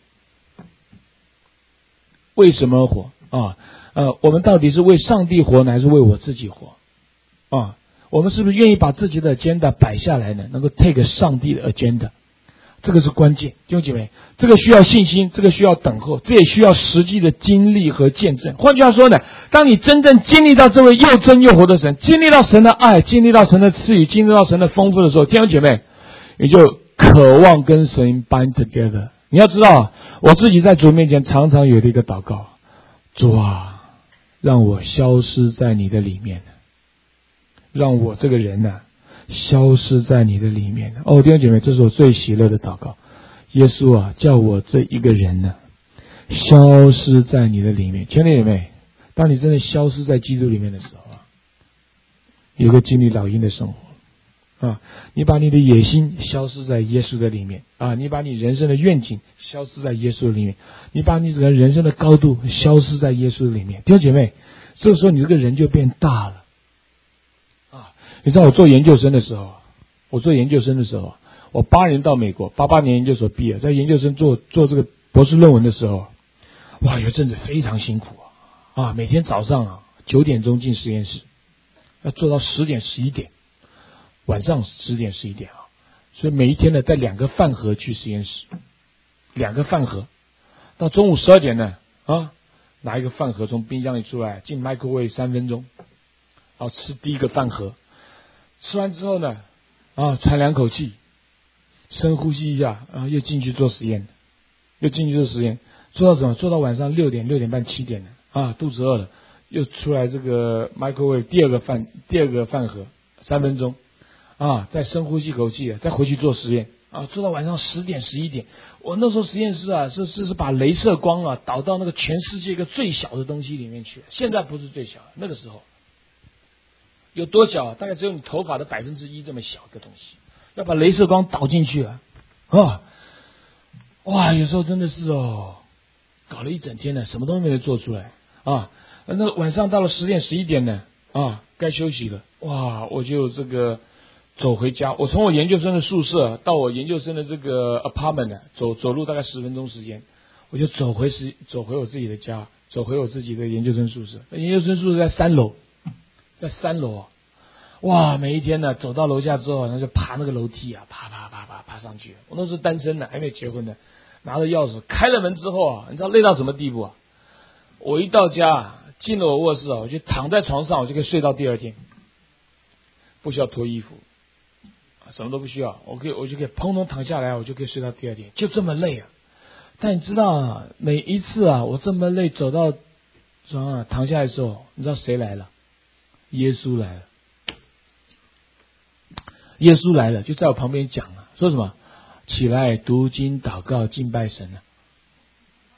为什么而活啊？呃，我们到底是为上帝活呢，还是为我自己活？啊，我们是不是愿意把自己的 agenda 摆下来呢？能够 take 上帝的 agenda， 这个是关键。弟兄姐妹，这个需要信心，这个需要等候，这也需要实际的经历和见证。换句话说呢，当你真正经历到这位又真又活的神，经历到神的爱，经历到神的赐予，经历到神的丰富的时候，弟兄姐妹，你就渴望跟神 bind together。你要知道，我自己在主面前常常有的一个祷告：主啊，让我消失在你的里面，让我这个人呢、啊、消失在你的里面。哦，弟兄姐妹，这是我最喜乐的祷告。耶稣啊，叫我这一个人呢、啊、消失在你的里面。亲爱的姐妹，当你真的消失在基督里面的时候啊，有个经历老鹰的生活啊，你把你的野心消失在耶稣的里面啊，你把你人生的愿景消失在耶稣的里面，你把你整个人生的高度消失在耶稣的里面。弟兄姐妹，这个时候你这个人就变大了啊！你知道我做研究生的时候，我做研究生的时候，我八年到美国，八八年研究所毕业，在研究生做做这个博士论文的时候，哇，有一阵子非常辛苦啊！啊，每天早上啊九点钟进实验室，要做到十点十一点。晚上十点十一点啊，所以每一天呢带两个饭盒去实验室，两个饭盒，到中午十二点呢啊，拿一个饭盒从冰箱里出来，进 microwave 三分钟，然后吃第一个饭盒，吃完之后呢啊喘两口气，深呼吸一下，然后又进去做实验，又进去做实验，做到什么？做到晚上六点、六点半、七点了啊，肚子饿了，又出来这个 microwave 第二个饭第二个饭盒三分钟。啊，再深呼吸口气，再回去做实验啊，做到晚上十点十一点。我那时候实验室啊，是是是把雷射光啊导到那个全世界一个最小的东西里面去。现在不是最小，那个时候有多小啊？大概只有你头发的百分之一这么小的东西，要把雷射光导进去啊！啊，哇，有时候真的是哦，搞了一整天呢，什么东西没有做出来啊。那晚上到了十点十一点呢，啊，该休息了。哇，我就这个。走回家，我从我研究生的宿舍到我研究生的这个 apartment 呢，走走路大概十分钟时间，我就走回十走回我自己的家，走回我自己的研究生宿舍。研究生宿舍在三楼，在三楼，哇！每一天呢，走到楼下之后，那就爬那个楼梯啊，爬爬爬爬爬上去。我那时候单身呢，还没结婚呢，拿着钥匙开了门之后啊，你知道累到什么地步啊？我一到家，进了我卧室啊，我就躺在床上，我就可以睡到第二天，不需要脱衣服。什么都不需要，我可以，我就可以砰砰躺下来，我就可以睡到第二天，就这么累啊！但你知道啊，每一次啊，我这么累走到床上躺下来的时候，你知道谁来了？耶稣来了，耶稣来了，就在我旁边讲了，说什么？起来读经祷告敬拜神了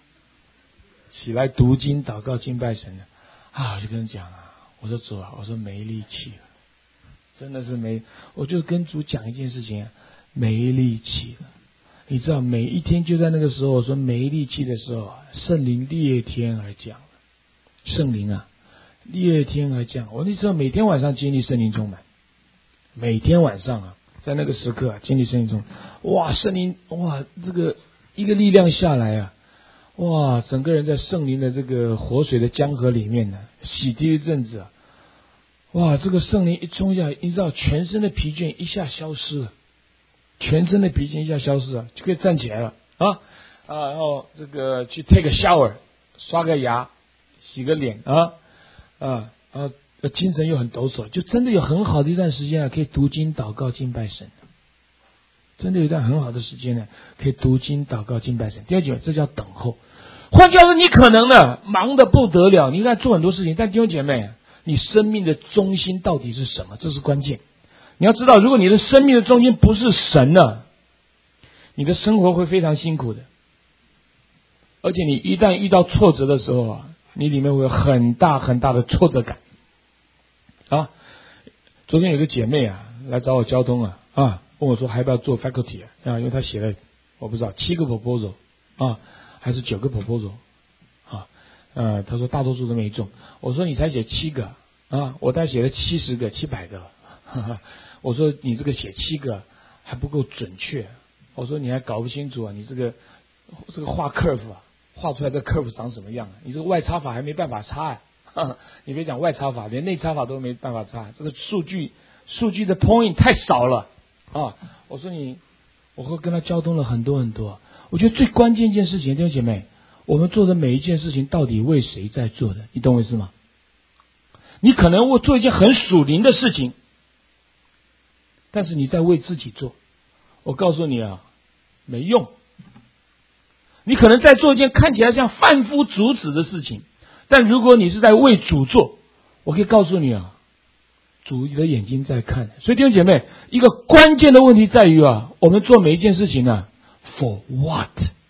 起来读经、祷告、敬拜神了。啊，我就跟人讲啊，我说主啊，我说没力气了，真的是没，我就跟主讲一件事情，没力气了。你知道，每一天就在那个时候，我说没力气的时候啊，圣灵裂天而降，圣灵啊，裂天而降。我那时候每天晚上经历圣灵充满，每天晚上啊，在那个时刻啊，经历圣灵充满，哇，圣灵哇，这个一个力量下来啊，哇，整个人在圣灵的这个活水的江河里面呢，洗涤一阵子啊，哇，这个圣灵一冲下来，你知道，全身的疲倦一下消失了。全身的疲倦一下消失了，就可以站起来了啊啊！然后这个去 take a shower， 刷个牙，洗个脸啊啊啊！精神又很抖擞，就真的有很好的一段时间啊，可以读经、祷告、敬拜神。真的有一段很好的时间呢，可以读经、祷告、敬拜神。第二点，这叫等候。换句话说，你可能呢忙得不得了，你看做很多事情，但弟兄姐妹，你生命的中心到底是什么？这是关键。你要知道，如果你的生命的中心不是神呢，你的生活会非常辛苦的。而且你一旦遇到挫折的时候啊，你里面会有很大很大的挫折感。啊，昨天有个姐妹啊来找我交通啊啊，问我说还要不要做 faculty 啊？啊，因为她写了我不知道七个 proposal 啊，还是九个 proposal 啊？呃，她说大多数都没中。我说你才写七个啊，我才写了七十个、七百个。哈哈，我说你这个写七个还不够准确，我说你还搞不清楚啊，你这个这个画 curve 啊，画出来这 curve 长什么样啊？你这个外插法还没办法插啊，哈哈，你别讲外插法，连内插法都没办法插，这个数据数据的 point 太少了啊！我说你，我会跟他交通了很多很多。我觉得最关键一件事情，弟兄姐妹，我们做的每一件事情到底为谁在做的？你懂我意思吗？你可能会做一件很属灵的事情。但是你在为自己做，我告诉你啊，没用。你可能在做一件看起来像贩夫走卒的事情，但如果你是在为主做，我可以告诉你啊，主的眼睛在看。所以弟兄姐妹，一个关键的问题在于啊，我们做每一件事情呢 ，for what？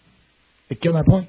You get my point？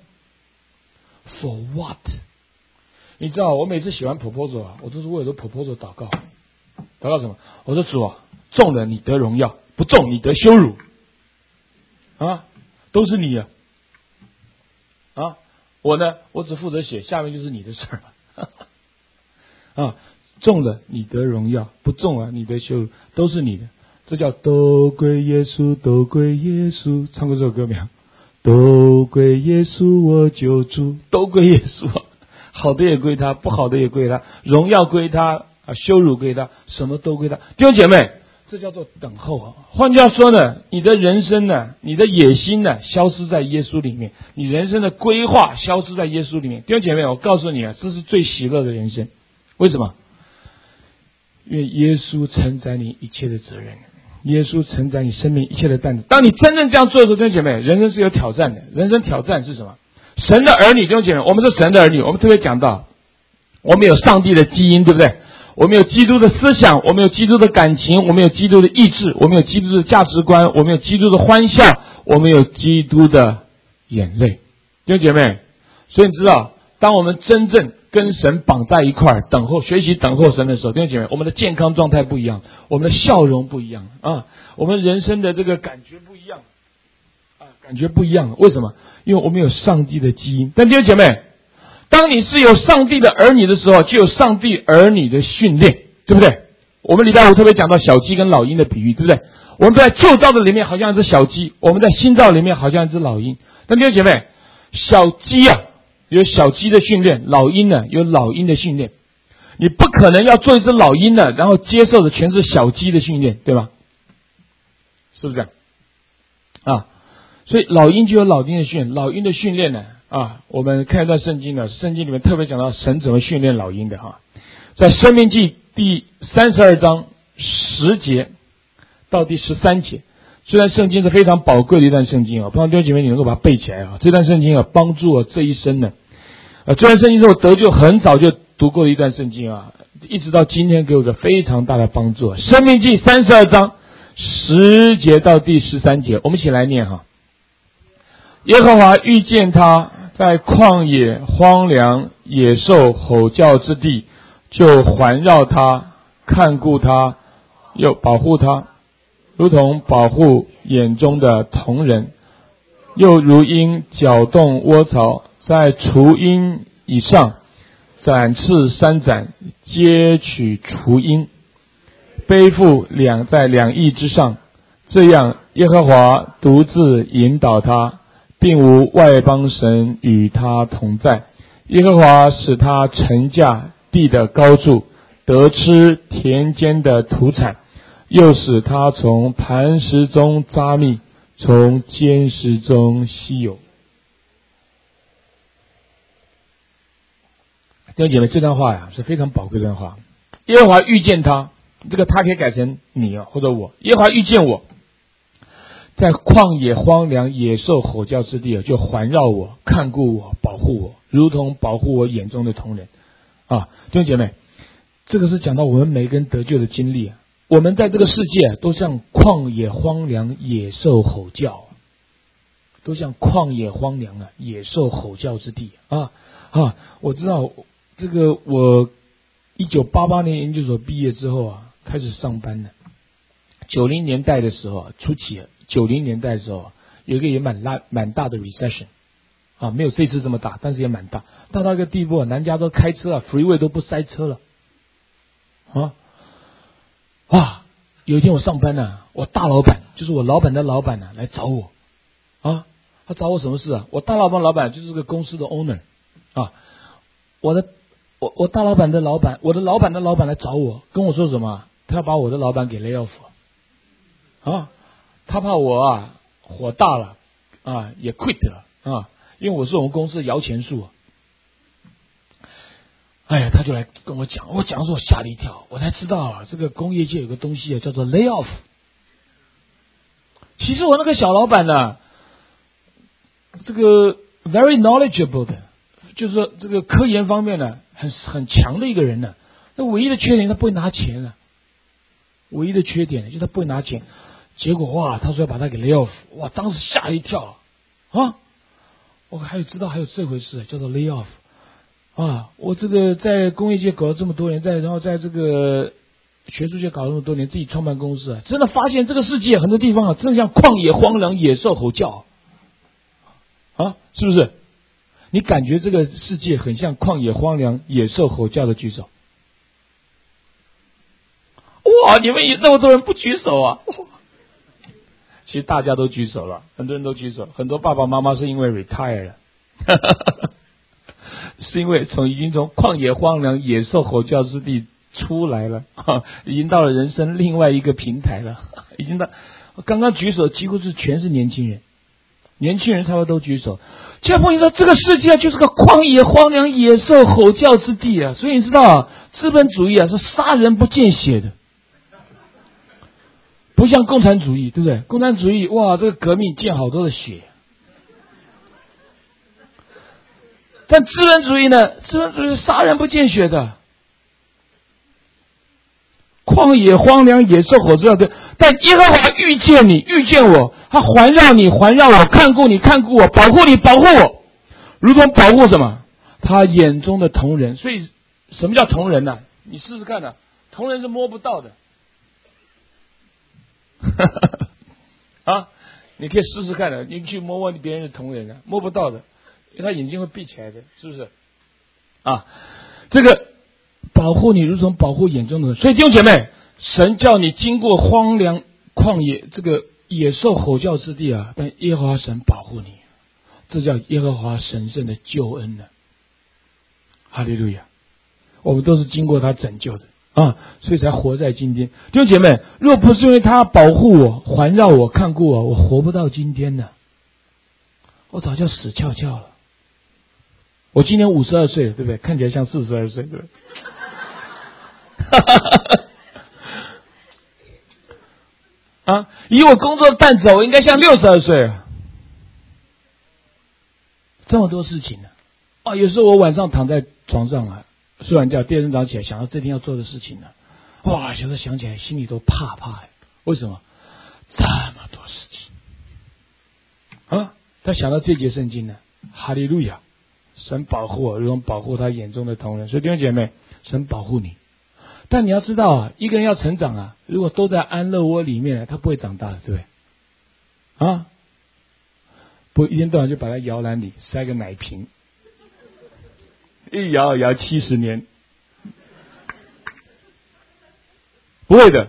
For what？ 你知道，我每次写完 proposal 啊，我都是为了 proposal 祷告，祷告什么？我说主啊。中了你得荣耀，不中你得羞辱，啊，都是你啊，啊，我呢，我只负责写，下面就是你的事儿了，啊，中了你得荣耀，不中啊你得羞辱，都是你的，这叫都归耶稣，都归耶稣，唱过这首歌没有？都归耶稣我救主，都归耶稣，好的也归他，不好的也归他，荣耀归他啊，羞辱归他，什么都归他，弟兄姐妹。这叫做等候啊！换句话说呢，你的人生呢，你的野心呢，消失在耶稣里面；你人生的规划消失在耶稣里面。弟兄姐妹，我告诉你啊，这是最喜乐的人生。为什么？因为耶稣承载你一切的责任，耶稣承载你生命一切的担子。当你真正这样做的时候，弟兄姐妹，人生是有挑战的。人生挑战是什么？神的儿女，弟兄姐妹，我们是神的儿女，我们特别讲到，我们有上帝的基因，对不对？我们有基督的思想，我们有基督的感情，我们有基督的意志，我们有基督的价值观，我们有基督的欢笑，我们有基督的眼泪。弟兄姐妹，所以你知道，当我们真正跟神绑在一块儿，等候学习等候神的时候，弟兄姐妹，我们的健康状态不一样，我们的笑容不一样啊，我们人生的这个感觉不一样啊，感觉不一样。为什么？因为我们有上帝的基因。但弟兄姐妹，当你是有上帝的儿女的时候，就有上帝儿女的训练，对不对？我们礼拜五特别讲到小鸡跟老鹰的比喻，对不对？我们在旧造的里面好像一只小鸡，我们在新造里面好像一只老鹰。但弟兄姐妹，小鸡啊有小鸡的训练，老鹰呢有老鹰的训练。你不可能要做一只老鹰呢，然后接受的全是小鸡的训练，对吧？是不是这样？啊，所以老鹰就有老鹰的训练，老鹰的训练呢？啊，我们看一段圣经呢，圣经里面特别讲到神怎么训练老鹰的哈，在申命记第三十二章十节到第十三节，这段圣经是非常宝贵的一段圣经啊，盼望弟兄姐妹你能够把它背起来啊，这段圣经啊帮助我这一生呢，啊，这段圣经是我得救很早就读过的一段圣经啊，一直到今天给我一个非常大的帮助。申命记三十二章十节到第十三节，我们一起来念哈。耶和华遇见他， 在旷野荒凉野兽吼叫之地，就环绕他，看顾他，又保护他，如同保护眼中的瞳人。又如鹰搅动窝巢，在雏鹰以上展翅三展，接取雏鹰，背负两在两翼之上。这样耶和华独自引导他，并无外邦神与他同在。耶和华使他乘驾地的高处，得吃田间的土产，又使他从磐石中扎密，从坚石中吸有。弟兄姐妹，这段话呀是非常宝贵的一段话。耶和华遇见他，这个他可以改成你或者我。耶和华遇见我，在旷野荒凉野兽吼叫之地，就环绕我，看顾我，保护我，如同保护我眼中的瞳人啊！弟兄姐妹，这个是讲到我们每个人得救的经历啊。我们在这个世界都像旷野荒凉野兽吼叫，都像旷野荒凉啊野兽吼叫之地啊啊！我知道这个，我一九八八年研究所毕业之后啊，开始上班了。九零年代的时候初期，九零年代的时候有一个也蛮大蛮大的 recession 啊，没有这次这么大，但是也蛮大，大到一个地步，南加州开车啊 freeway 都不塞车了啊。哇！有一天我上班呢、啊，我大老板就是我老板的老板呢、啊、来找我啊，他找我什么事啊？我大老板老板就是这个公司的 owner 啊，我的我我大老板的老板，我的老板的老板来找我，跟我说什么？他要把我的老板给 lay off 啊，他怕我啊火大了啊，也 quit 了啊，因为我是我们公司的摇钱树。哎呀，他就来跟我讲，我讲的时候我吓了一跳，我才知道啊，这个工业界有个东西啊，叫做 lay off。其实我那个小老板呢，这个 very knowledgeable 的，就是说这个科研方面呢，很很强的一个人呢。那唯一的缺点，他不会拿钱啊。唯一的缺点就是他不会拿钱。结果哇，他说要把他给 lay off， 哇，当时吓一跳啊！我还有知道还有这回事，叫做 lay off。啊，我这个在工业界搞了这么多年，在然后在这个学术界搞了这么多年，自己创办公司啊，真的发现这个世界很多地方啊，真的像旷野荒凉野兽吼叫啊，是不是？你感觉这个世界很像旷野荒凉野兽吼叫的举手。哇，你们有那么多人不举手啊？其实大家都举手了，很多人都举手，很多爸爸妈妈是因为 retire 了。是因为从已经从旷野荒凉野兽吼叫之地出来了，已经到了人生另外一个平台了，已经到刚刚举手几乎是全是年轻人，年轻人才会都举手。这样朋友说，这个世界就是个旷野荒凉野兽吼叫之地啊！所以你知道啊，资本主义啊是杀人不见血的，不像共产主义，对不对？共产主义哇，这个革命见好多的血。但资本主义呢？资本主义杀人不见血的，旷野荒凉野兽吼叫的。但耶和华遇见你，遇见我，他环绕你，环绕我，看顾你，看顾我，保护你，保护我，如同保护什么？他眼中的瞳人。所以，什么叫瞳人呢？你试试看呢、啊，瞳人是摸不到的。啊，你可以试试看的，你去摸摸别人的瞳人啊，摸不到的。因为他眼睛会闭起来的，是不是？啊，这个保护你如同保护眼中的人。所以弟兄姐妹，神叫你经过荒凉旷野这个野兽吼叫之地啊，但耶和华神保护你，这叫耶和华神圣的救恩呢。哈利路亚！我们都是经过他拯救的啊，所以才活在今天。弟兄姐妹，若不是因为他保护我、环绕我、看顾我，我活不到今天呢，我早就死翘翘了。我今年五十二岁了，对不对？看起来像四十二岁，对不对？啊，以我工作的担子，我应该像六十二岁了。这么多事情呢、啊，啊，有时候我晚上躺在床上啊，睡完觉，第二天早上起来想到这天要做的事情呢、啊，哇，有时候想起来心里都怕怕的。为什么？这么多事情啊！他想到这节圣经呢，哈利路亚。 神保护我，如同保护他眼中的瞳人。所以弟兄姐妹，神保护你。但你要知道啊，一个人要成长啊，如果都在安乐窝里面，他不会长大的，对不对？啊，不一天到晚就把他摇篮里塞个奶瓶，一摇摇七十年，不会的。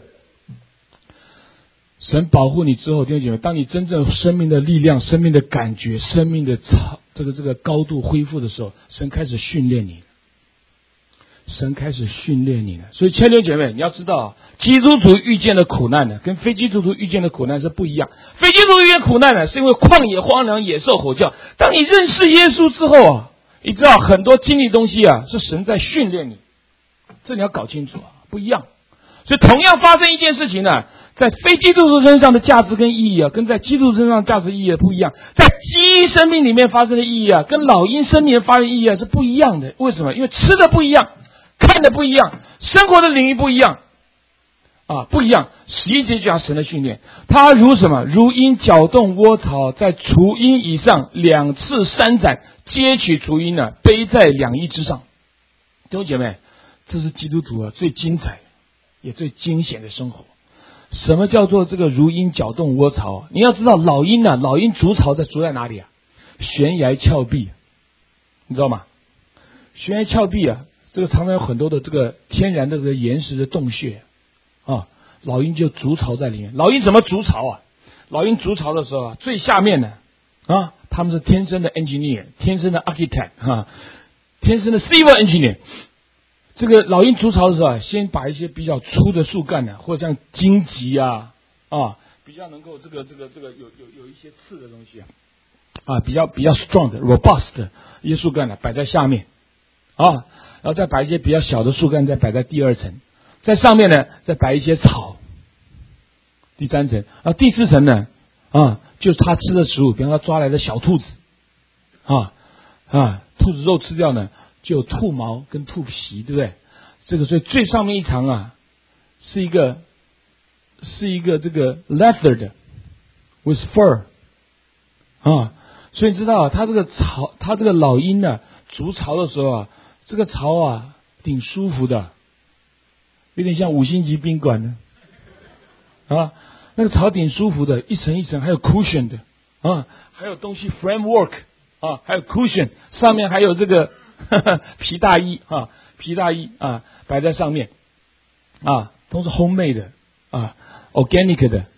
神保护你之后，弟兄姐妹，当你真正生命的力量、生命的感觉、生命的超这个这个高度恢复的时候，神开始训练你。神开始训练你了，所以亲爱的姐妹，你要知道，基督徒遇见的苦难呢，跟非基督徒遇见的苦难是不一样。非基督徒遇见苦难呢，是因为旷野荒凉、野兽吼叫。当你认识耶稣之后啊，你知道很多经历东西啊，是神在训练你，这你要搞清楚啊，不一样。所以同样发生一件事情呢，在非基督徒身上的价值跟意义啊，跟在基督徒身上价值意义不一样。在基因生命里面发生的意义啊，跟老鹰生命发生的意义啊是不一样的。为什么？因为吃的不一样。看的不一样，生活的领域不一样啊，不一样。十一节讲神的训练，他如什么？如鹰搅动窝巢，在雏鹰以上两次三展，接取雏鹰呢，背在两翼之上。弟兄姐妹，这是基督徒啊最精彩也最惊险的生活。什么叫做这个如鹰搅动窝巢？你要知道，老鹰啊，老鹰筑巢在筑在哪里啊？悬崖峭壁，你知道吗？悬崖峭壁啊。这个常常有很多的这个天然的这个岩石的洞穴啊，老鹰就筑巢在里面。老鹰怎么筑巢啊？老鹰筑巢的时候啊，最下面呢啊，他们是天生的 engineer， 天生的 architect 啊，天生的 civil engineer。这个老鹰筑巢的时候啊，先把一些比较粗的树干呢，或者像荆棘啊啊，比较能够这个这个这个有有有一些刺的东西啊啊，比较比较 strong 的 robust 的一些树干呢，摆在下面啊。然后再摆一些比较小的树干，再摆在第二层，在上面呢再摆一些草，第三层，啊，第四层呢啊，就是他吃的食物，比方说抓来的小兔子，啊啊，兔子肉吃掉呢，就有兔毛跟兔皮，对不对？这个所以最上面一层啊，是一个是一个这个 leather 的 with fur 啊，所以你知道啊，他这个巢，他这个老鹰呢，筑巢的时候啊。这个巢啊，挺舒服的，有点像五星级宾馆呢，啊，那个巢挺舒服的，一层一层，还有 cushion 的，啊，还有东西 framework 啊，还有 cushion， 上面还有这个呵呵皮大衣啊，皮大衣啊，摆在上面，啊，都是 homemade 的啊 ，organic 的。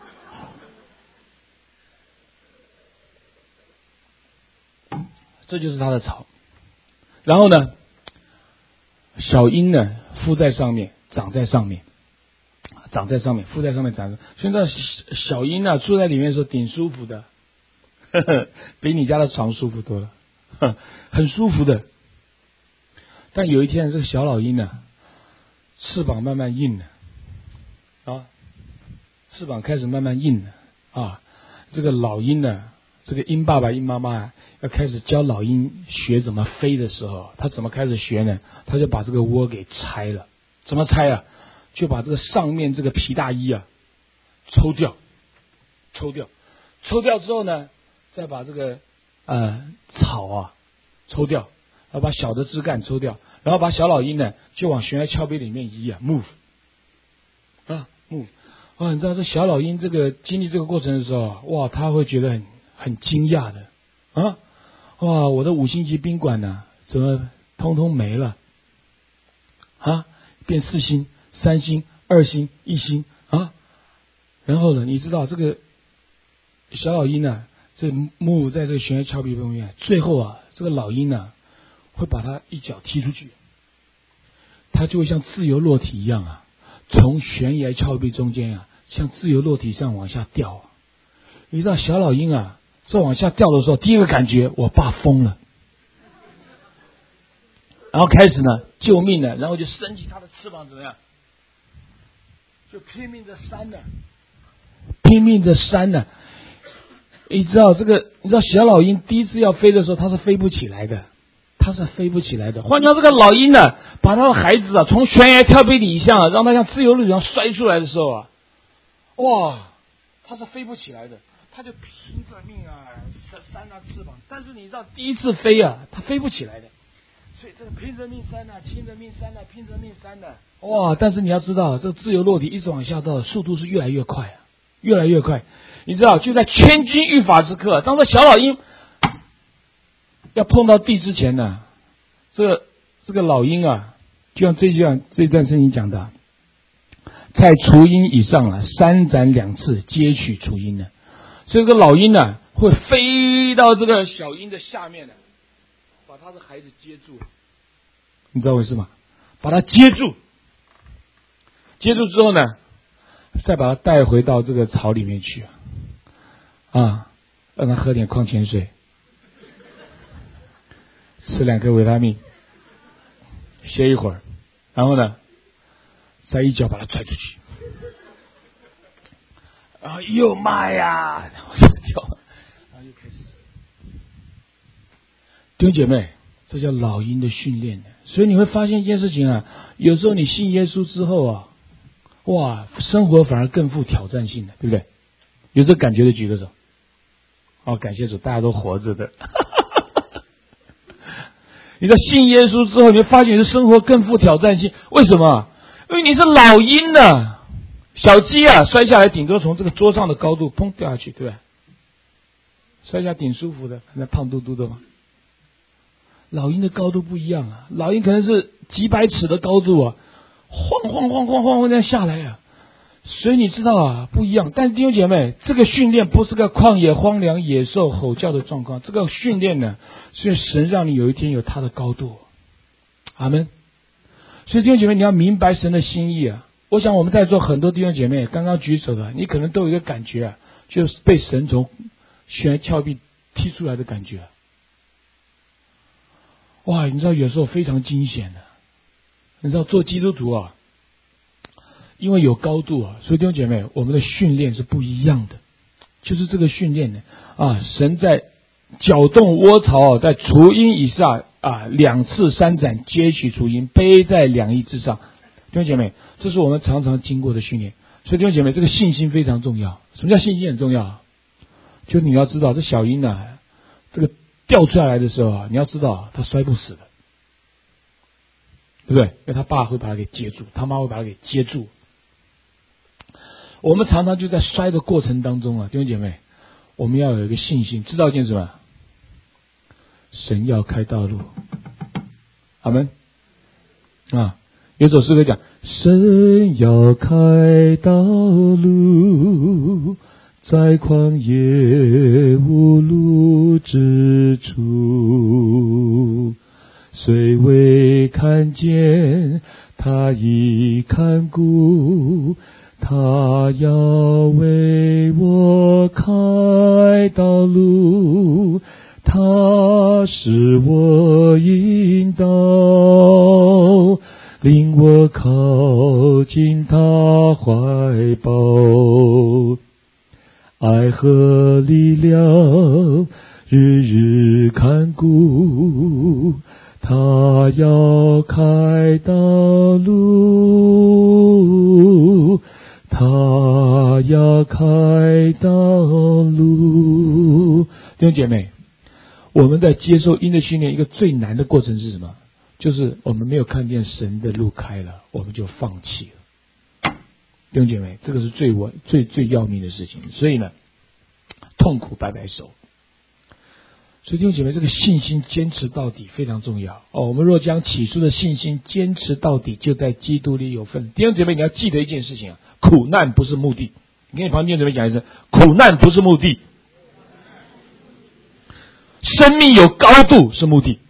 这就是它的巢，然后呢？小鹰呢，附在上面，长在上面，长在上面，附在上面，长在。所以那小鹰啊，住在里面的时候挺舒服的，呵呵，比你家的床舒服多了，呵，很舒服的。但有一天，这个小老鹰啊，翅膀慢慢硬了，啊，翅膀开始慢慢硬了啊。这个老鹰呢，这个鹰爸爸、鹰妈妈啊。要开始教老鹰学怎么飞的时候，他怎么开始学呢？他就把这个窝给拆了。怎么拆啊？就把这个上面这个皮大衣啊抽掉，抽掉，抽掉之后呢，再把这个呃草啊抽掉，然后把小的枝干抽掉，然后把小老鹰呢就往悬崖峭壁里面移啊 ，move 啊 move 啊！你知道这小老鹰这个经历这个过程的时候，哇，他会觉得很很惊讶的啊。哇！我的五星级宾馆呢、啊，怎么通通没了？啊，变四星、三星、二星、一星啊！然后呢，你知道这个小老鹰呢，这木在这个悬崖峭壁中间，最后啊，这个老鹰呢，会把它一脚踢出去，它就会像自由落体一样啊，从悬崖峭壁中间啊，像自由落体上往下掉、啊。你知道小老鹰啊？在往下掉的时候，第一个感觉我爸疯了，然后开始呢救命了，然后就伸起他的翅膀怎么样，就拼命的扇呢，拼命的扇呢。你知道这个，你知道小老鹰第一次要飞的时候，它是飞不起来的，它是飞不起来的。换句话说，这个老鹰呢，把他的孩子啊从悬崖峭壁底下、啊，让他像自由落体上摔出来的时候啊，哇，它是飞不起来的。 他就拼着命啊，扇扇他翅膀。但是你知道，第一次飞啊，他飞不起来的。所以这个拼着命扇啊，拼着命扇啊，拼着命扇的、啊，哇！但是你要知道，这个自由落体一直往下到，速度是越来越快啊，越来越快。你知道，就在千钧一发之刻，当这小老鹰要碰到地之前呢，这个这个老鹰啊，就像这句话这段圣经讲的，在雏鹰以上啊，三展两翅，接取雏鹰呢。所以这个老鹰呢，会飞到这个小鹰的下面呢，把他的孩子接住。你知道为什么？把他接住，接住之后呢，再把他带回到这个巢里面去啊，让他喝点矿泉水，吃两颗维他命，歇一会儿，然后呢，再一脚把他踹出去。哎呦妈呀！然后就跳，然后又开始。弟兄姐妹，这叫老鹰的训练。所以你会发现一件事情啊，有时候你信耶稣之后啊，哇，生活反而更富挑战性的，对不对？有这感觉的举个手。好，感谢主，大家都活着的。你在信耶稣之后，你会发现你的生活更富挑战性。为什么？因为你是老鹰的。小鸡啊，摔下来顶多从这个桌上的高度砰掉下去，对吧？摔下挺舒服的，那胖嘟嘟的嘛。老鹰的高度不一样啊，老鹰可能是几百尺的高度啊，晃晃晃晃晃晃这样下来啊。所以你知道啊，不一样。但是弟兄姐妹，这个训练不是个旷野荒凉、野兽吼叫的状况，这个训练呢，是神让你有一天有他的高度。阿们。所以弟兄姐妹，你要明白神的心意啊。我想我们在座很多弟兄姐妹刚刚举手的，你可能都有一个感觉啊，就是被神从悬峭壁踢出来的感觉。哇，你知道有时候非常惊险的。你知道做基督徒啊，因为有高度啊，所以弟兄姐妹，我们的训练是不一样的。就是这个训练呢，啊，神在搅动窝巢，在雏鹰以下啊，两翅三展，接取雏鹰，背在两翼之上。弟兄姐妹，这是我们常常经过的训练。所以弟兄姐妹，这个信心非常重要。什么叫信心很重要？就你要知道，这小鹰呢，这个掉出来的时候啊，你要知道它摔不死的，对不对？因为他爸会把它给接住，他妈会把它给接住。我们常常就在摔的过程当中啊，弟兄姐妹，我们要有一个信心，知道一件什么？神要开道路。阿们啊。有首诗歌讲，神要开道路，在旷野无路之处，虽未看见，他已看顾，他要为我开道路，他使我引导，令我靠近他怀抱，爱和力量日日看顾，他要开道路，他要开道路。弟兄姐妹，我们在接受鹰的训练，一个最难的过程是什么？就是我们没有看见神的路开了，我们就放弃了。弟兄姐妹，这个是最稳、最最要命的事情。所以呢，痛苦摆摆手。所以弟兄姐妹，这个信心坚持到底非常重要哦。我们若将起初的信心坚持到底，就在基督里有份。弟兄姐妹，你要记得一件事情啊，苦难不是目的。你跟你旁边弟兄姐妹讲一声，苦难不是目的，生命有高度是目的。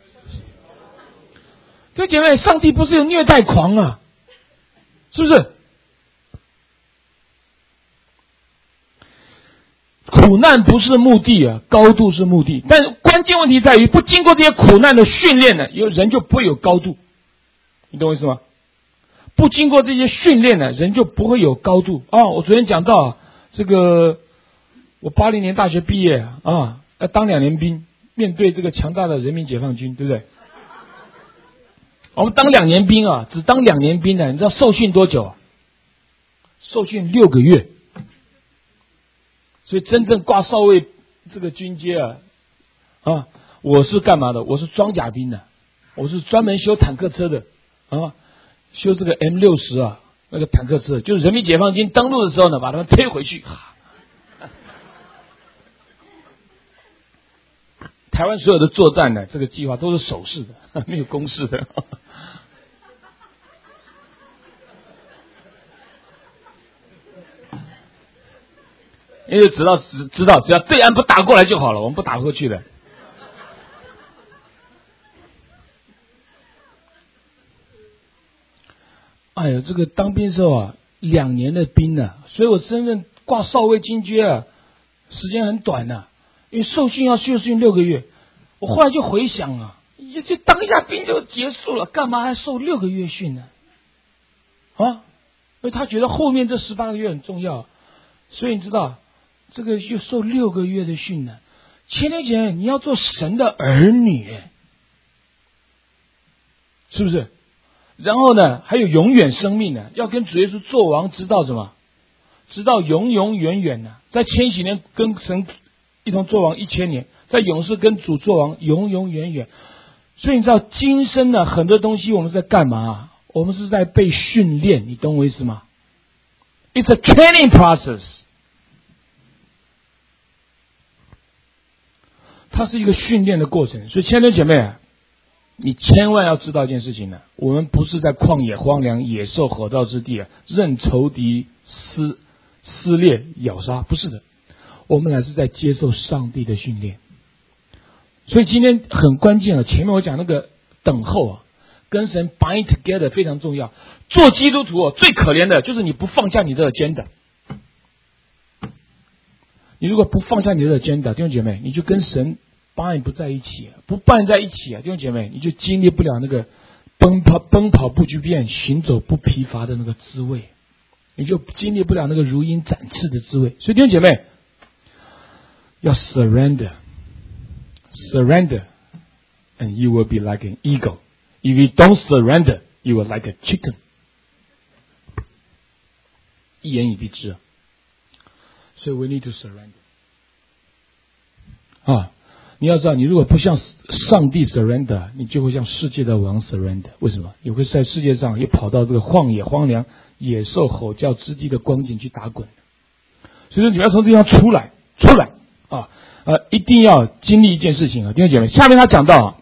弟兄姐妹，上帝不是有虐待狂啊，是不是？苦难不是目的啊，高度是目的。但关键问题在于，不经过这些苦难的训练呢，有人就不会有高度。你懂我意思吗？不经过这些训练呢，人就不会有高度。哦，我昨天讲到啊，这个我八零年大学毕业啊，要当两年兵，面对这个强大的人民解放军，对不对？我们当两年兵啊，只当两年兵的，你知道受训多久啊？受训六个月。 所以真正挂少尉这个军阶啊，啊，我是干嘛的？我是装甲兵的，我是专门修坦克车的啊，修这个 M 六十啊，那个坦克车，就是人民解放军登陆的时候呢，把他们推回去。台湾所有的作战呢，这个计划都是手势的，没有公式的。因为知道知知道，只要对岸不打过来就好了，我们不打过去的。哎呀，这个当兵的时候啊，两年的兵啊，所以我真正挂少尉军阶啊，时间很短呐、啊，因为受训要受训六个月。我后来就回想啊，也就当一下兵就结束了，干嘛还受六个月训呢？啊，因为他觉得后面这十八个月很重要，所以你知道。这个又受六个月的训呢，前天姐，你要做神的儿女，是不是？然后呢，还有永远生命呢，要跟主耶稣做王，直到什么？直到永永远远呢。在千禧年跟神一同做王一千年，在永世跟主做王永永远远。所以你知道，今生呢，很多东西我们在干嘛？我们是在被训练，你懂我意思吗 ？It's a training process。它是一个训练的过程，所以亲爱的姐妹啊，你千万要知道一件事情呢，我们不是在旷野荒凉野兽吼叫之地啊，任仇敌撕撕裂咬杀，不是的，我们乃是在接受上帝的训练。所以今天很关键啊，前面我讲那个等候啊，跟神 bind together 非常重要。做基督徒啊，最可怜的就是你不放下你的 agenda。你如果不放下你的 agenda， 弟兄姐妹，你就跟神 bind 不在一起，不 bind 在一起啊，弟兄姐妹，你就经历不了那个奔跑奔跑不惧变、行走不疲乏的那个滋味，你就经历不了那个如鹰展翅的滋味。所以弟兄姐妹，要 surrender， surrender， and you will be like an eagle. If you don't surrender, you will like a chicken. 一言以蔽之。所以 we need to surrender 啊！你要知道，你如果不向上帝 surrender， 你就会向世界的王 surrender。为什么？你会在世界上也跑到这个荒野荒凉、野兽吼叫之地的光景去打滚。所以说，你要从这地方出来，出来啊！呃，一定要经历一件事情啊，弟兄姐妹。下面他讲到啊，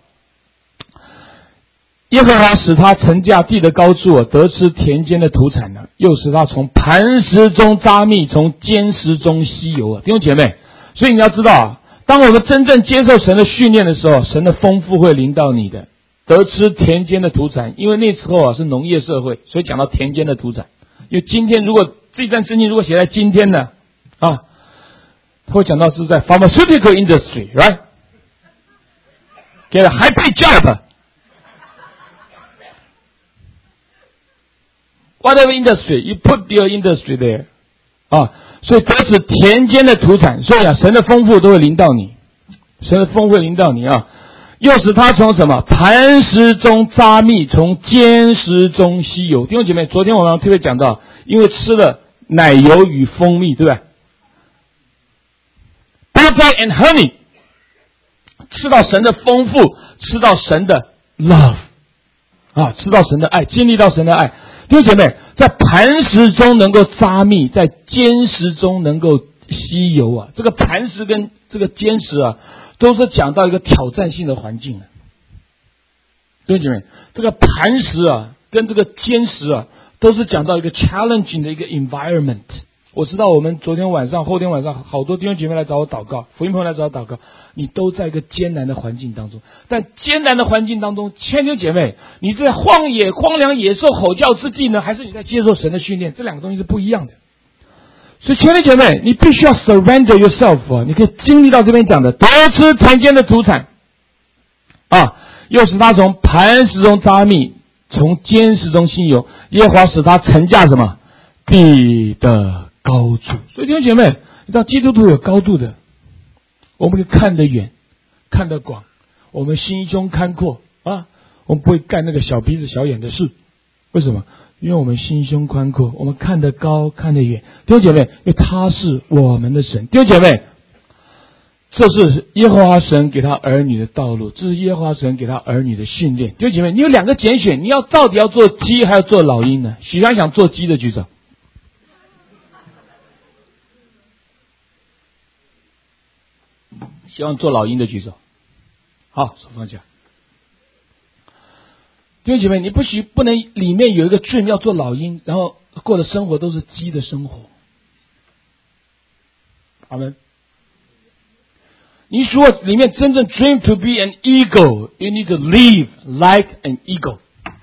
耶和华使他乘驾地的高处，得吃田间的土产呢，又使他从磐石中扎蜜，从坚石中吸油啊！弟兄姐妹，所以你要知道啊，当我们真正接受神的训练的时候，神的丰富会临到你的，得吃田间的土产。因为那时候啊是农业社会，所以讲到田间的土产。因为今天如果这段圣经如果写在今天呢啊，会讲到是在 pharmaceutical industry, right? Get a high paid job.Whatever industry, you put your industry there. 啊，所以得此田间的土产，所以啊，神的丰富都会临到你，神的丰富会临到你啊。又使他从什么磐石中扎蜜，从坚石中吸油。弟兄姐妹，昨天我们特别讲到，因为吃了奶油与蜂蜜，对不对 ？Butter and honey， 吃到神的丰富，吃到神的 love， 啊，吃到神的爱，经历到神的爱。弟兄姐妹，在磐石中能够扎蜜，在坚石中能够吸油啊！这个磐石跟这个坚石啊，都是讲到一个挑战性的环境啊。弟兄姐妹，这个磐石啊，跟这个坚石啊，都是讲到一个 challenging 的一个 environment。我知道我们昨天晚上、后天晚上，好多弟兄姐妹来找我祷告，福音朋友来找我祷告，你都在一个艰难的环境当中。但艰难的环境当中，亲爱的姐妹，你在荒野、荒凉、野兽吼叫之地呢，还是你在接受神的训练？这两个东西是不一样的。所以，亲爱的姐妹，你必须要 surrender yourself 啊！你可以经历到这边讲的，得吃田间的土产啊，又使他从磐石中扎蜜，从坚石中吸油。耶和华使他乘驾什么地的高处。所以弟兄姐妹，你知道基督徒有高度的，我们可以看得远，看得广，我们心胸开阔啊，我们不会干那个小鼻子小眼的事为什么？因为我们心胸宽阔，我们看得高，看得远。弟兄姐妹，因为他是我们的神。弟兄姐妹，这是耶和华神给他儿女的道路，这是耶和华神给他儿女的训练。弟兄姐妹，你有两个拣选，你要到底要做鸡还要做老鹰呢？喜欢想做鸡的举手。希望做老鹰的举手。好，手放下。弟兄姐妹，你不许不能里面有一个 dream 要做老鹰，然后过的生活都是鸡的生活。阿们。你如果里面真正 dream to be an eagle, you need to live like an eagle。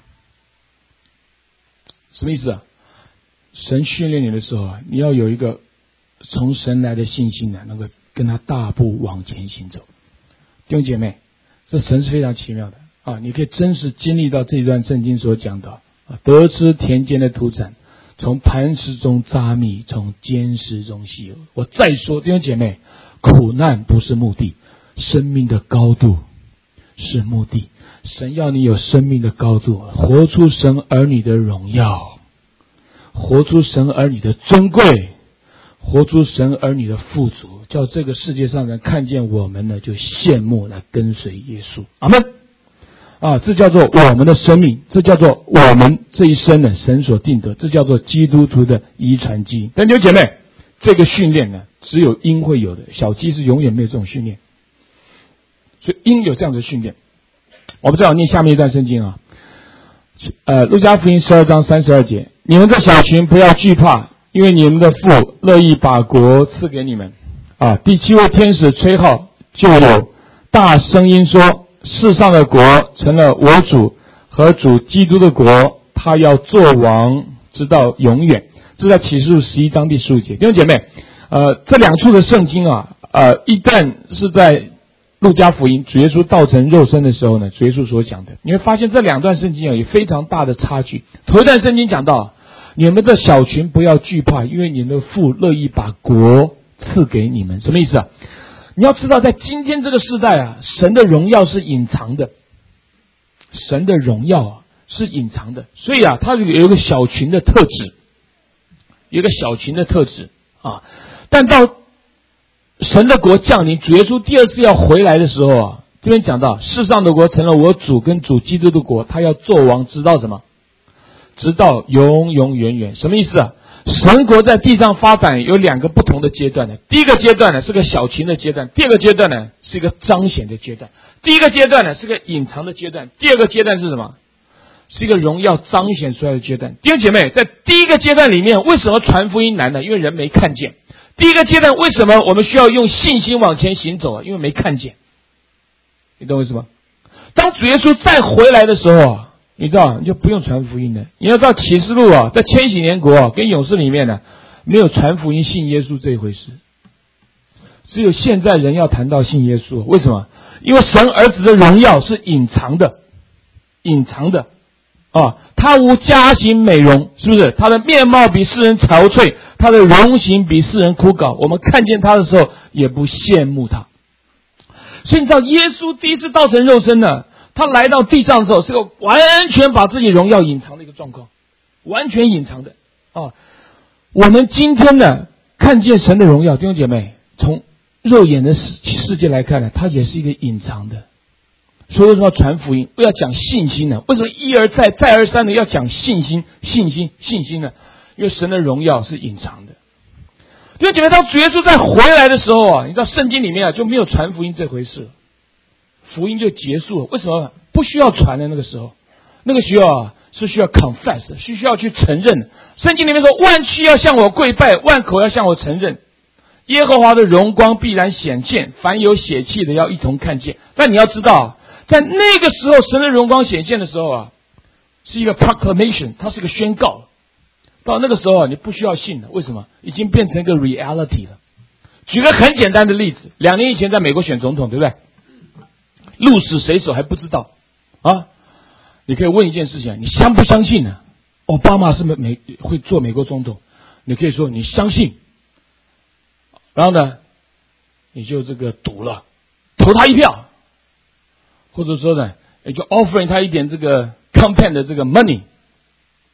什么意思啊？神训练你的时候啊，你要有一个从神来的信心呢，能够跟他大步往前行走。弟兄姐妹，这神是非常奇妙的啊！你可以真实经历到这段圣经所讲的啊，得吃田间的土产，从磐石中扎蜜，从坚石中吸油。我再说，弟兄姐妹，苦难不是目的，生命的高度是目的。神要你有生命的高度，活出神儿女的荣耀，活出神儿女的尊贵，活出神儿女的富足，叫这个世界上人看见我们呢，就羡慕来跟随耶稣。阿们。啊，这叫做我们的生命，这叫做我们这一生呢，神所定的，这叫做基督徒的遗传基因。但弟兄姐妹，这个训练呢，只有鹰会有的，小鸡是永远没有这种训练。所以鹰有这样的训练。我们再往念下面一段圣经啊，呃，路加福音十二章三十二节，你们这小群不要惧怕，因为你们的父乐意把国赐给你们。啊，第七位天使吹号，就有大声音说，世上的国成了我主和主基督的国，他要做王直到永远。这在启示录十一章第十五节。弟兄姐妹，呃，这两处的圣经啊，呃，一段是在路加福音主耶稣道成肉身的时候呢，主耶稣所讲的，你会发现这两段圣经啊有非常大的差距。头一段圣经讲到，你们这小群不要惧怕，因为你们的父乐意把国赐给你们。什么意思啊？你要知道，在今天这个时代啊，神的荣耀是隐藏的，神的荣耀啊是隐藏的，所以啊，它有一个小群的特质，有一个小群的特质啊。但到神的国降临，主耶稣第二次要回来的时候啊，这边讲到世上的国成了我主跟主基督的国，他要做王，直到什么？直到永永远远。什么意思啊？神国在地上发展有两个不同的阶段呢。第一个阶段呢是个小群的阶段，第二个阶段呢是一个彰显的阶段。第一个阶段呢是个隐藏的阶段，第二个阶段是什么？是一个荣耀彰显出来的阶段。弟兄姐妹，在第一个阶段里面，为什么传福音难呢？因为人没看见。第一个阶段为什么我们需要用信心往前行走啊？因为没看见。你懂我意思吗？当主耶稣再回来的时候啊，你知道，你就不用传福音了。你要知道启示录啊，在千禧年国啊，跟勇士里面呢，没有传福音信耶稣这一回事。只有现在人要谈到信耶稣，为什么？因为神儿子的荣耀是隐藏的，隐藏的啊，他无佳形美容，是不是？他的面貌比世人憔悴，他的容形比世人枯槁。我们看见他的时候，也不羡慕他。所以你知道，耶稣第一次道成肉身呢，他来到地上的时候，是个完全把自己荣耀隐藏的一个状况，完全隐藏的啊。我们今天呢，看见神的荣耀，弟兄姐妹，从肉眼的世界来看呢，它也是一个隐藏的。所以为什么要传福音？要讲信心呢？为什么一而再、再而三的要讲信心、信心、信心呢？因为神的荣耀是隐藏的。弟兄姐妹，当主耶稣再回来的时候啊，你知道圣经里面啊就没有传福音这回事，福音就结束了。为什么不需要传的？那个时候，那个时候啊是需要 confess， 是需要去承认。圣经里面说，万膝要向我跪拜，万口要向我承认。耶和华的荣光必然显现，凡有血气的要一同看见。但你要知道，在那个时候，神的荣光显现的时候啊，是一个 proclamation， 它是一个宣告。到那个时候啊，你不需要信了。为什么？已经变成一个 reality 了。举个很简单的例子，两年以前在美国选总统，对不对？鹿死谁手还不知道啊？你可以问一件事情，你相不相信呢？奥巴马是美美会做美国总统，你可以说你相信，然后呢，你就这个赌了，投他一票，或者说呢，你就 offer 他一点这个 campaign 的这个 money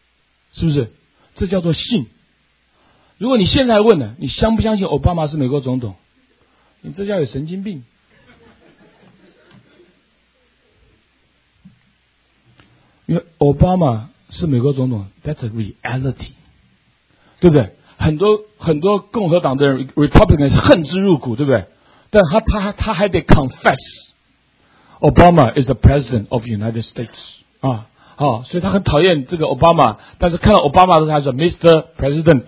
是不是？这叫做信。如果你现在问了，你相不相信奥巴马是美国总统？你这叫有神经病。因为奥巴马是美国总统 ，That's a reality， 对不对？很多很多共和党的人 ，Republicans 恨之入骨，对不对？但他他他还得 confess，Obama is the president of the United States 啊，好，所以他很讨厌这个奥巴马，但是看到奥巴马的时候，他说 Mister President，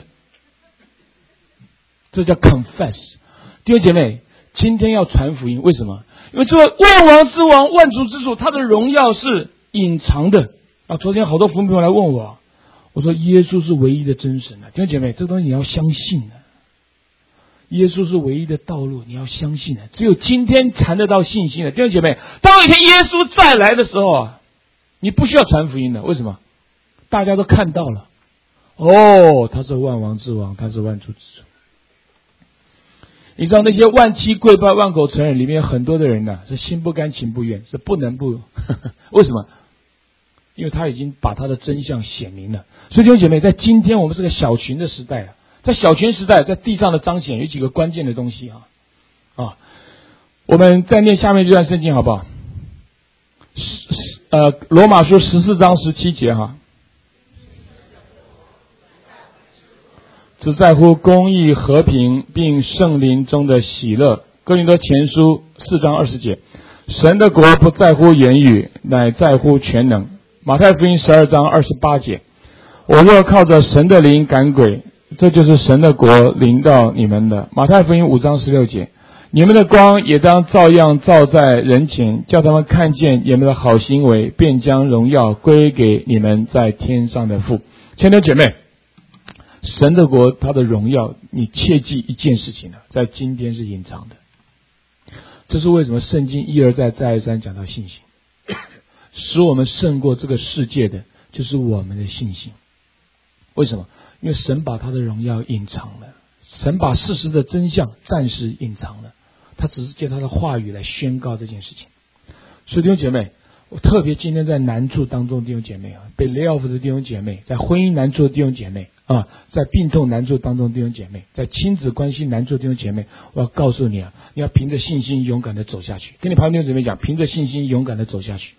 这叫 confess。弟兄姐妹，今天要传福音，为什么？因为这位万王之王、万主之主，他的荣耀是隐藏的啊！昨天好多福音朋友来问我，我说耶稣是唯一的真神啊！弟兄姐妹，这个东西你要相信啊！耶稣是唯一的道路，你要相信啊！只有今天谈得到信心的弟兄姐妹，当有一天耶稣再来的时候啊，你不需要传福音的，为什么？大家都看到了，哦，他是万王之王，他是万主之主。你知道那些万妻跪拜万口承认里面很多的人呢、啊，是心不甘情不愿，是不能不呵呵为什么？因为他已经把他的真相显明了。所以弟兄姐妹，在今天我们是个小群的时代啊，在小群时代，在地上的彰显有几个关键的东西啊啊！我们再念下面这段圣经好不好？呃，罗马书十四章十七节哈。只在乎公义、和平，并圣灵中的喜乐。哥林多前书四章二十节，神的国不在乎言语，乃在乎全能。马太福音十二章二十八节，我若靠着神的灵赶鬼，这就是神的国临到你们的。马太福音五章十六节，你们的光也当照样照在人前，叫他们看见你们的好行为，便将荣耀归给你们在天上的父。亲爱的姐妹，神的国他的荣耀，你切记一件事情了，在今天是隐藏的。这是为什么圣经一而再再而三讲到信心，使我们胜过这个世界的就是我们的信心。为什么？因为神把他的荣耀隐藏了，神把事实的真相暂时隐藏了，他只是借他的话语来宣告这件事情。所以弟兄姐妹，我特别今天在难处当中弟兄姐妹啊，被 lay off 的弟兄姐妹，在婚姻难处的弟兄姐妹啊，在病痛难处当中弟兄姐妹，在亲子关系难处弟兄姐妹，我要告诉你啊，你要凭着信心勇敢的走下去。跟你旁边弟兄姐妹讲，凭着信心勇敢的走下去。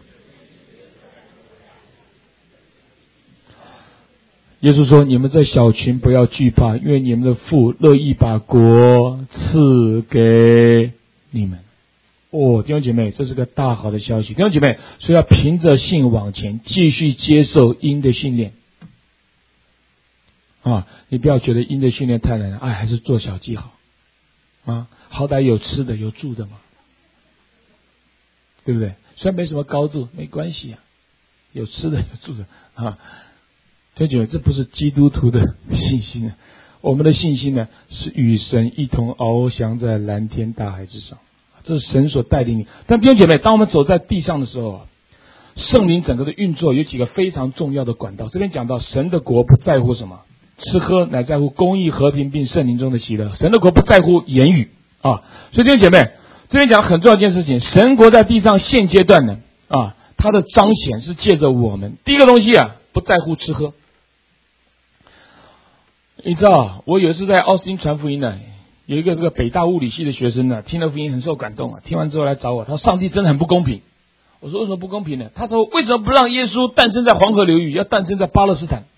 耶稣说，你们这小群不要惧怕，因为你们的父乐意把国赐给你们。哦，弟兄姐妹，这是个大好的消息。弟兄姐妹，所以要凭着信往前，继续接受鹰的训练。啊，你不要觉得鹰的训练太难了，哎，还是做小鸡好。啊，好歹有吃的，有住的嘛，对不对？虽然没什么高度，没关系啊，有吃的，有住的啊。弟兄姐妹，这不是基督徒的信心啊，我们的信心呢，是与神一同翱翔在蓝天大海之上。这是神所带领你。但弟兄姐妹，当我们走在地上的时候，圣灵整个的运作有几个非常重要的管道。这边讲到神的国不在乎什么，吃喝，乃在乎公义、和平，并圣灵中的喜乐。神的国不在乎言语啊。所以弟兄姐妹，这边讲很重要一件事情，神国在地上现阶段呢啊，它的彰显是借着我们。第一个东西啊，不在乎吃喝。你知道，我有一次在奥斯汀传福音呢，有一个这个北大物理系的学生呢，听了福音很受感动啊，听完之后来找我，他说上帝真的很不公平。我说为什么不公平呢？他说为什么不让耶稣诞生在黄河流域，要诞生在巴勒斯坦？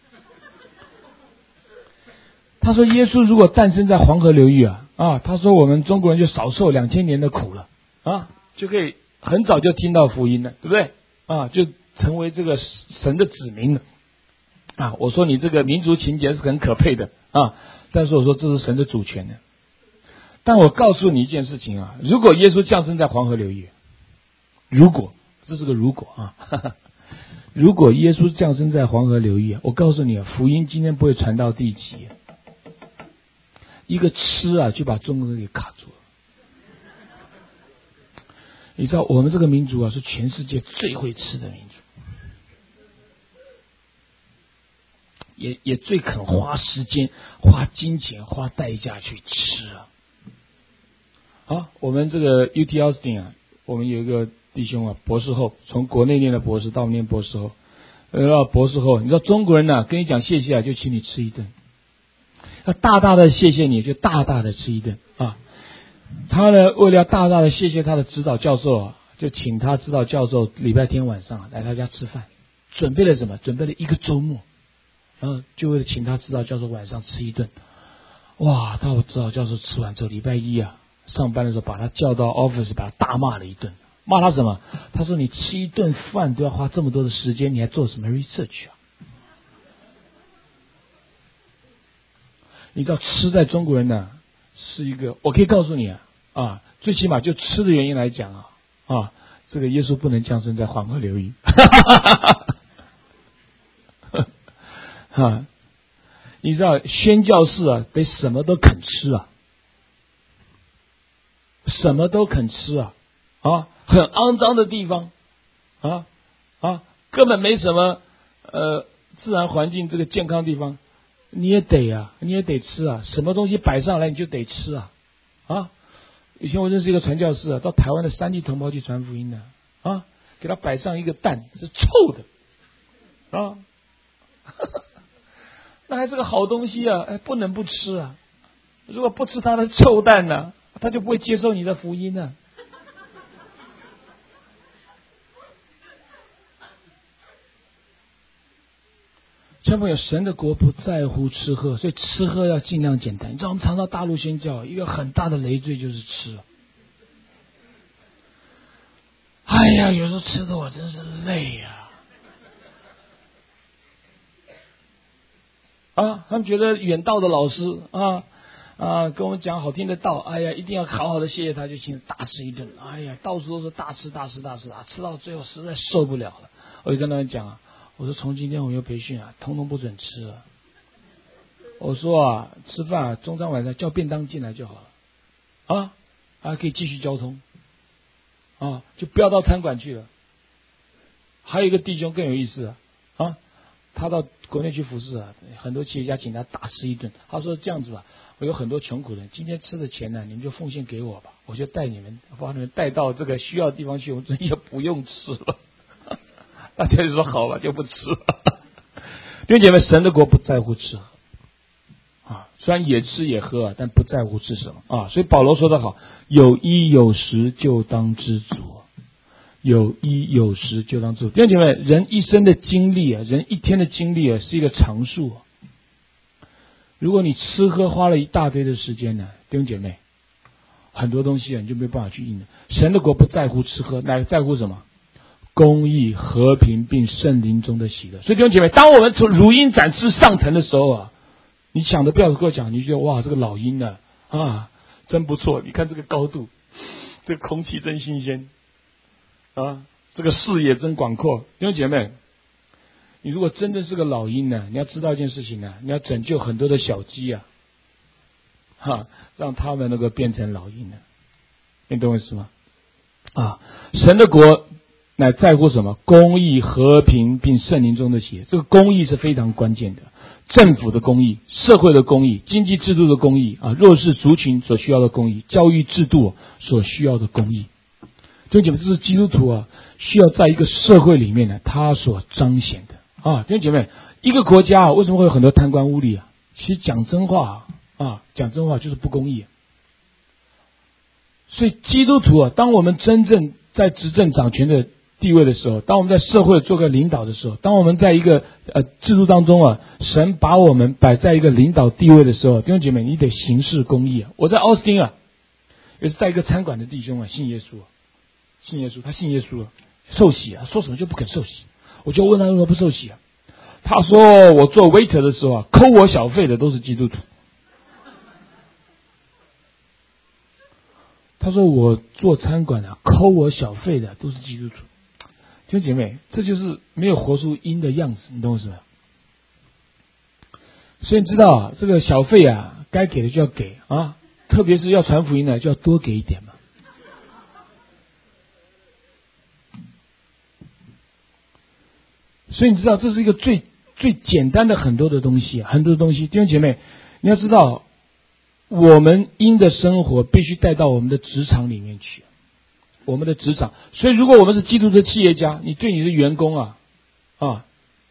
他说耶稣如果诞生在黄河流域啊啊，他说我们中国人就少受两千年的苦了啊，就可以很早就听到福音了，对不对啊？就成为这个神的子民了。啊，我说你这个民族情结是很可佩的啊，但是我说这是神的主权呢。但我告诉你一件事情啊，如果耶稣降生在黄河流域，如果这是个如果啊，哈哈，如果耶稣降生在黄河流域，我告诉你啊，福音今天不会传到地极，一个吃啊就把中国人给卡住了。你知道我们这个民族啊是全世界最会吃的民族。也也最肯花时间、花金钱、花代价去吃啊！好，我们这个 U T Austin 啊，我们有一个弟兄啊，博士后，从国内念的博士到念博士后， 呃，博士后，你知道中国人呢、啊，跟你讲谢谢啊，就请你吃一顿，要大大的谢谢你，就大大的吃一顿啊。他呢，为了要大大的谢谢他的指导教授啊，就请他指导教授礼拜天晚上来他家吃饭，准备了什么？准备了一个周末，然后就为了请他指导教授晚上吃一顿。哇，他指导教授吃完之后，礼拜一啊上班的时候把他叫到 office， 把他大骂了一顿。骂他什么？他说你吃一顿饭都要花这么多的时间，你还做什么 research 啊？你知道吃在中国人呢是一个，我可以告诉你啊，啊，最起码就吃的原因来讲啊，啊，这个耶稣不能降生在黄河流域，啊，你知道宣教士啊，得什么都肯吃啊，什么都肯吃啊，啊，很肮脏的地方，啊啊，根本没什么呃自然环境这个健康地方。你也得啊，你也得吃啊，什么东西摆上来你就得吃啊，啊！以前我认识一个传教士啊，到台湾的山地同胞去传福音的啊，给他摆上一个蛋是臭的啊，那还是个好东西啊，哎，不能不吃啊！如果不吃他的臭蛋呢、啊，他就不会接受你的福音呢、啊。小朋友，神的国不在乎吃喝，所以吃喝要尽量简单。你知道我们常到大陆宣教，一个很大的累赘就是吃。哎呀，有时候吃的我真是累呀、啊！啊，他们觉得远道的老师啊啊，跟我们讲好听的道，哎呀，一定要好好的谢谢他，就请大吃一顿。哎呀，到处都是大吃大吃大吃啊，吃到最后实在受不了了，我就跟他们讲啊。我说从今天我们有培训啊，通通不准吃了。我说啊，吃饭啊，中餐晚上叫便当进来就好了，啊，还可以继续交通，啊，就不要到餐馆去了。还有一个弟兄更有意思啊，啊，他到国内去服侍啊，很多企业家请他大吃一顿。他说这样子吧，我有很多穷苦人，今天吃的钱呢，你们就奉献给我吧，我就带你们把你们带到这个需要的地方去，我们也不用吃了。大家就说好吧，就不吃了。弟兄姐妹，神的国不在乎吃喝啊，虽然也吃也喝，但不在乎吃什么啊。所以保罗说得好，有衣有食就当知足，有衣有食就当知足。弟兄姐妹，人一生的经历啊，人一天的经历啊，是一个常数啊。如果你吃喝花了一大堆的时间呢，弟兄姐妹，很多东西啊，你就没有办法去应了。神的国不在乎吃喝，乃在乎什么？公义、和平并圣灵中的喜乐。所以弟兄姐妹，当我们从如鹰展翅上腾的时候啊，你想的不要跟我讲，你觉得哇，这个老鹰呢 啊, 啊，真不错，你看这个高度，这个空气真新鲜啊，这个视野真广阔。弟兄姐妹，你如果真的是个老鹰呢，你要知道一件事情呢，你要拯救很多的小鸡啊，哈、啊，让他们能够变成老鹰呢，你懂我意思吗？啊，神的国乃在乎什么？公义、和平并圣灵中的喜乐。这个公义是非常关键的，政府的公义、社会的公义、经济制度的公义啊，弱势族群所需要的公义、教育制度所需要的公义。弟兄姐妹，这是基督徒啊，需要在一个社会里面呢，他所彰显的啊。弟兄姐妹，一个国家啊，为什么会有很多贪官污吏啊？其实讲真话啊，讲真话就是不公义。所以基督徒啊，当我们真正在执政掌权的地位的时候，当我们在社会做个领导的时候，当我们在一个呃制度当中啊，神把我们摆在一个领导地位的时候，弟兄姐妹，你得行事公义啊。我在奥斯汀啊，也是在一个餐馆的弟兄啊，信耶稣，信耶稣，他信耶稣了，受洗啊，说什么就不肯受洗。我就问他为什么不受洗啊？他说我做 waiter 的时候啊，扣我小费的都是基督徒。他说我做餐馆啊，扣我小费的都是基督徒。弟兄姐妹，这就是没有活出鹰的样子，你懂我意思吗？所以你知道啊，这个小费啊，该给的就要给啊，特别是要传福音呢，就要多给一点嘛。所以你知道，这是一个最最简单的很多的东西，很多的东西。弟兄姐妹，你要知道，我们鹰的生活必须带到我们的职场里面去。我们的职场，所以如果我们是基督的企业家，你对你的员工啊啊，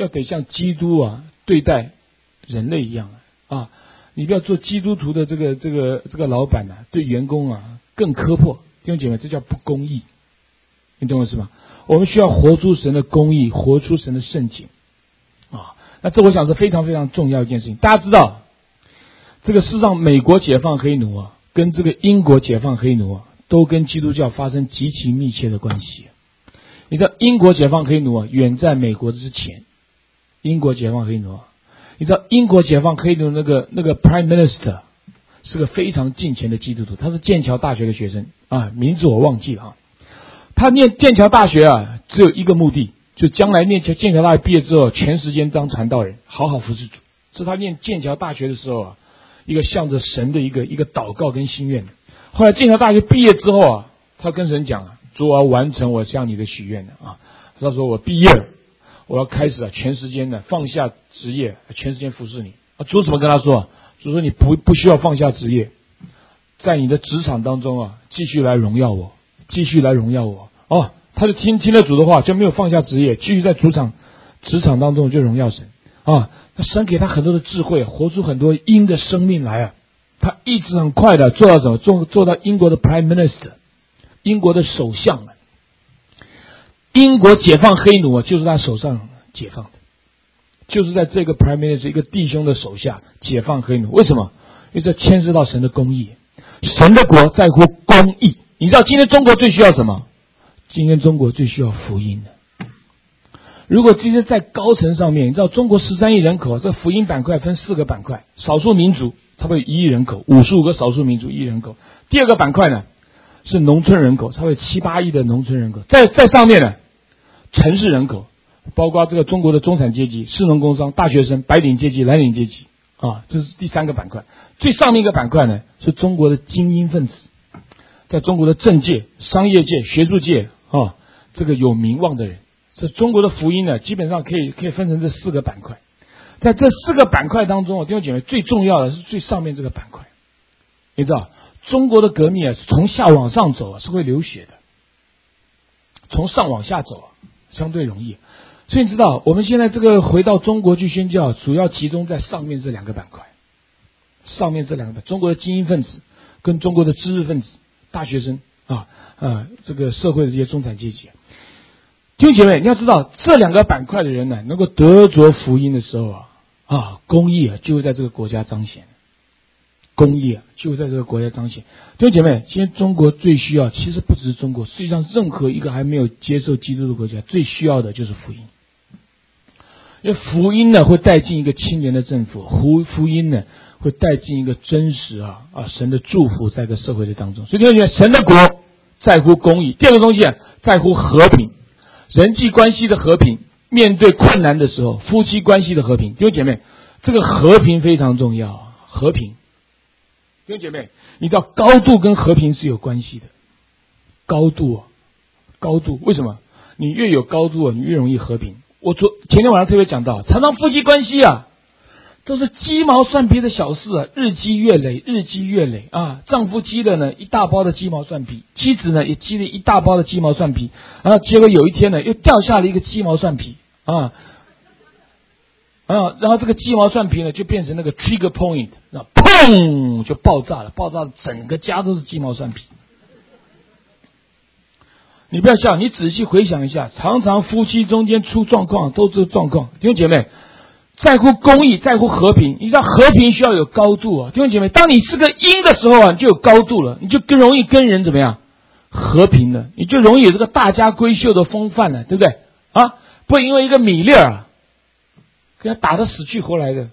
要得像基督啊对待人类一样啊，你不要做基督徒的这个这个这个老板啊，对员工啊更苛迫，弟兄姐妹，这叫不公义，你懂我意思吗？我们需要活出神的公义，活出神的圣洁啊。那这我想是非常非常重要一件事情。大家知道，这个世上美国解放黑奴啊，跟这个英国解放黑奴啊，都跟基督教发生极其密切的关系。你知道英国解放黑奴啊，远在美国之前。英国解放黑奴啊，你知道英国解放黑奴那个那个 Prime Minister 是个非常敬虔的基督徒，他是剑桥大学的学生啊，名字我忘记了啊。他念剑桥大学啊，只有一个目的，就将来念剑桥大学毕业之后，全时间当传道人，好好服侍主。是他念剑桥大学的时候啊，一个向着神的一个一个祷告跟心愿。后来剑桥大学毕业之后啊，他跟神讲啊，主啊，完成我向你的许愿了啊。他说我毕业了，我要开始啊，全时间的放下职业，全时间服侍你。啊，主怎么跟他说？主说你不不需要放下职业，在你的职场当中啊，继续来荣耀我，继续来荣耀我。哦，他就听听了主的话，就没有放下职业，继续在主场职场当中就荣耀神啊。那神给他很多的智慧，活出很多鹰的生命来啊。他一直很快的做到什么？做做到英国的 Prime Minister， 英国的首相了。英国解放黑奴啊，就是他手上解放的，就是在这个 Prime Minister 一个弟兄的手下解放黑奴。为什么？因为这牵涉到神的公义，神的国在乎公义。你知道今天中国最需要什么？今天中国最需要福音的。如果这些在高层上面，你知道中国十三亿人口，这福音板块分四个板块，少数民族差不多一亿人口，五十五个少数民族一亿人口。第二个板块呢是农村人口，差不多七八亿的农村人口。在在上面呢，城市人口，包括这个中国的中产阶级、士农工商、大学生、白领阶级、蓝领阶级啊，这是第三个板块。最上面一个板块呢是中国的精英分子，在中国的政界、商业界、学术界啊，这个有名望的人。这中国的福音呢，基本上可以可以分成这四个板块。在这四个板块当中，弟兄姐妹，最重要的是最上面这个板块。你知道，中国的革命啊，从下往上走啊，是会流血的；从上往下走啊，相对容易。所以你知道，我们现在这个回到中国去宣教，主要集中在上面这两个板块。上面这两个板块，中国的精英分子跟中国的知识分子、大学生啊啊，这个社会的这些中产阶级。弟兄姐妹，你要知道，这两个板块的人呢，能够得着福音的时候啊，啊，公义啊，就会在这个国家彰显。公义啊，就会在这个国家彰显。弟兄姐妹，今天中国最需要，其实不只是中国，实际上任何一个还没有接受基督的国家，最需要的就是福音。因为福音呢，会带进一个青年的政府，福福音呢，会带进一个真实啊啊神的祝福在这个社会的当中。所以弟兄姐妹，神的国在乎公义，第二个东西啊，在乎和平。人际关系的和平，面对困难的时候，夫妻关系的和平。弟兄姐妹，这个和平非常重要。和平，弟兄姐妹，你知道高度跟和平是有关系的。高度啊，高度，为什么？你越有高度啊，你越容易和平。我昨前天晚上特别讲到，常常夫妻关系啊，都是鸡毛蒜皮的小事啊，日积月累，日积月累啊。丈夫积了呢一大包的鸡毛蒜皮，妻子呢也积了一大包的鸡毛蒜皮，然后结果有一天呢又掉下了一个鸡毛蒜皮啊啊，然后这个鸡毛蒜皮呢就变成那个 trigger point， 那砰就爆炸了，爆炸了，整个家都是鸡毛蒜皮。你不要笑，你仔细回想一下，常常夫妻中间出状况都是状况。弟兄姐妹，在乎公义，在乎和平。你知道和平需要有高度啊，弟兄姐妹，当你是个鹰的时候啊，你就有高度了，你就更容易跟人怎么样和平了，你就容易有这个大家闺秀的风范了，对不对啊？不会因为一个米粒儿啊，给他打得死去活来的。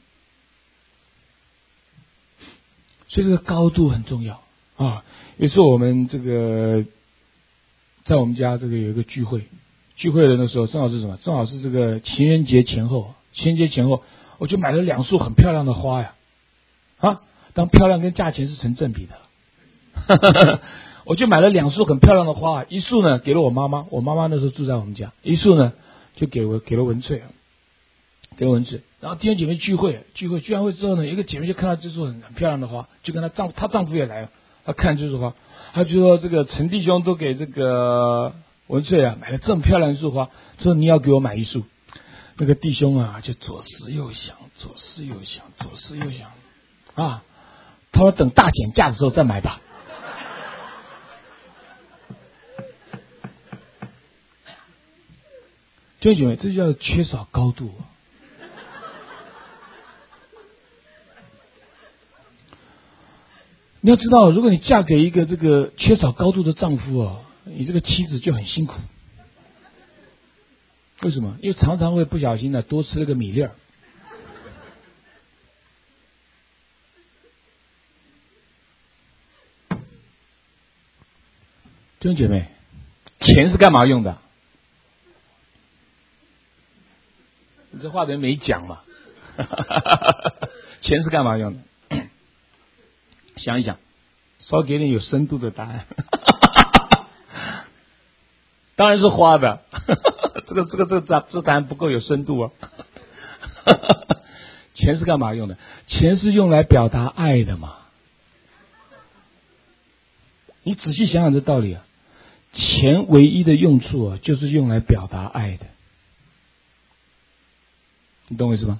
所以这个高度很重要啊。有时候我们这个在我们家这个有一个聚会，聚会的那时候正好是什么？正好是这个情人节前后。情人节前后，我就买了两束很漂亮的花呀，啊，当漂亮跟价钱是成正比的，我就买了两束很漂亮的花，一束呢给了我妈妈，我妈妈那时候住在我们家，一束呢就给我给了文翠，给了文翠。然后弟兄姐妹聚会，聚会聚完会之后呢，有一个姐妹就看到这束很漂亮的花，就跟她丈夫，她丈夫也来了，她看这束花，她就说这个陈弟兄都给这个文翠啊买了这么漂亮一束花，说你要给我买一束。 那个弟兄啊，就左思右想，左思右想，左思右想，啊，他说等大减价的时候再买吧。弟兄姐妹，这就叫缺少高度。你要知道，如果你嫁给一个这个缺少高度的丈夫哦，你这个妻子就很辛苦。为什么？因为常常会不小心的多吃了个米粒儿。弟兄姐妹，钱是干嘛用的？你这话人没讲嘛？钱是干嘛用的？想一想，稍给点有深度的答案。当然是花的。这个这个这个这这答案不够有深度啊。钱是干嘛用的？钱是用来表达爱的嘛。你仔细想想这道理啊，钱唯一的用处啊，就是用来表达爱的。你懂我意思吗？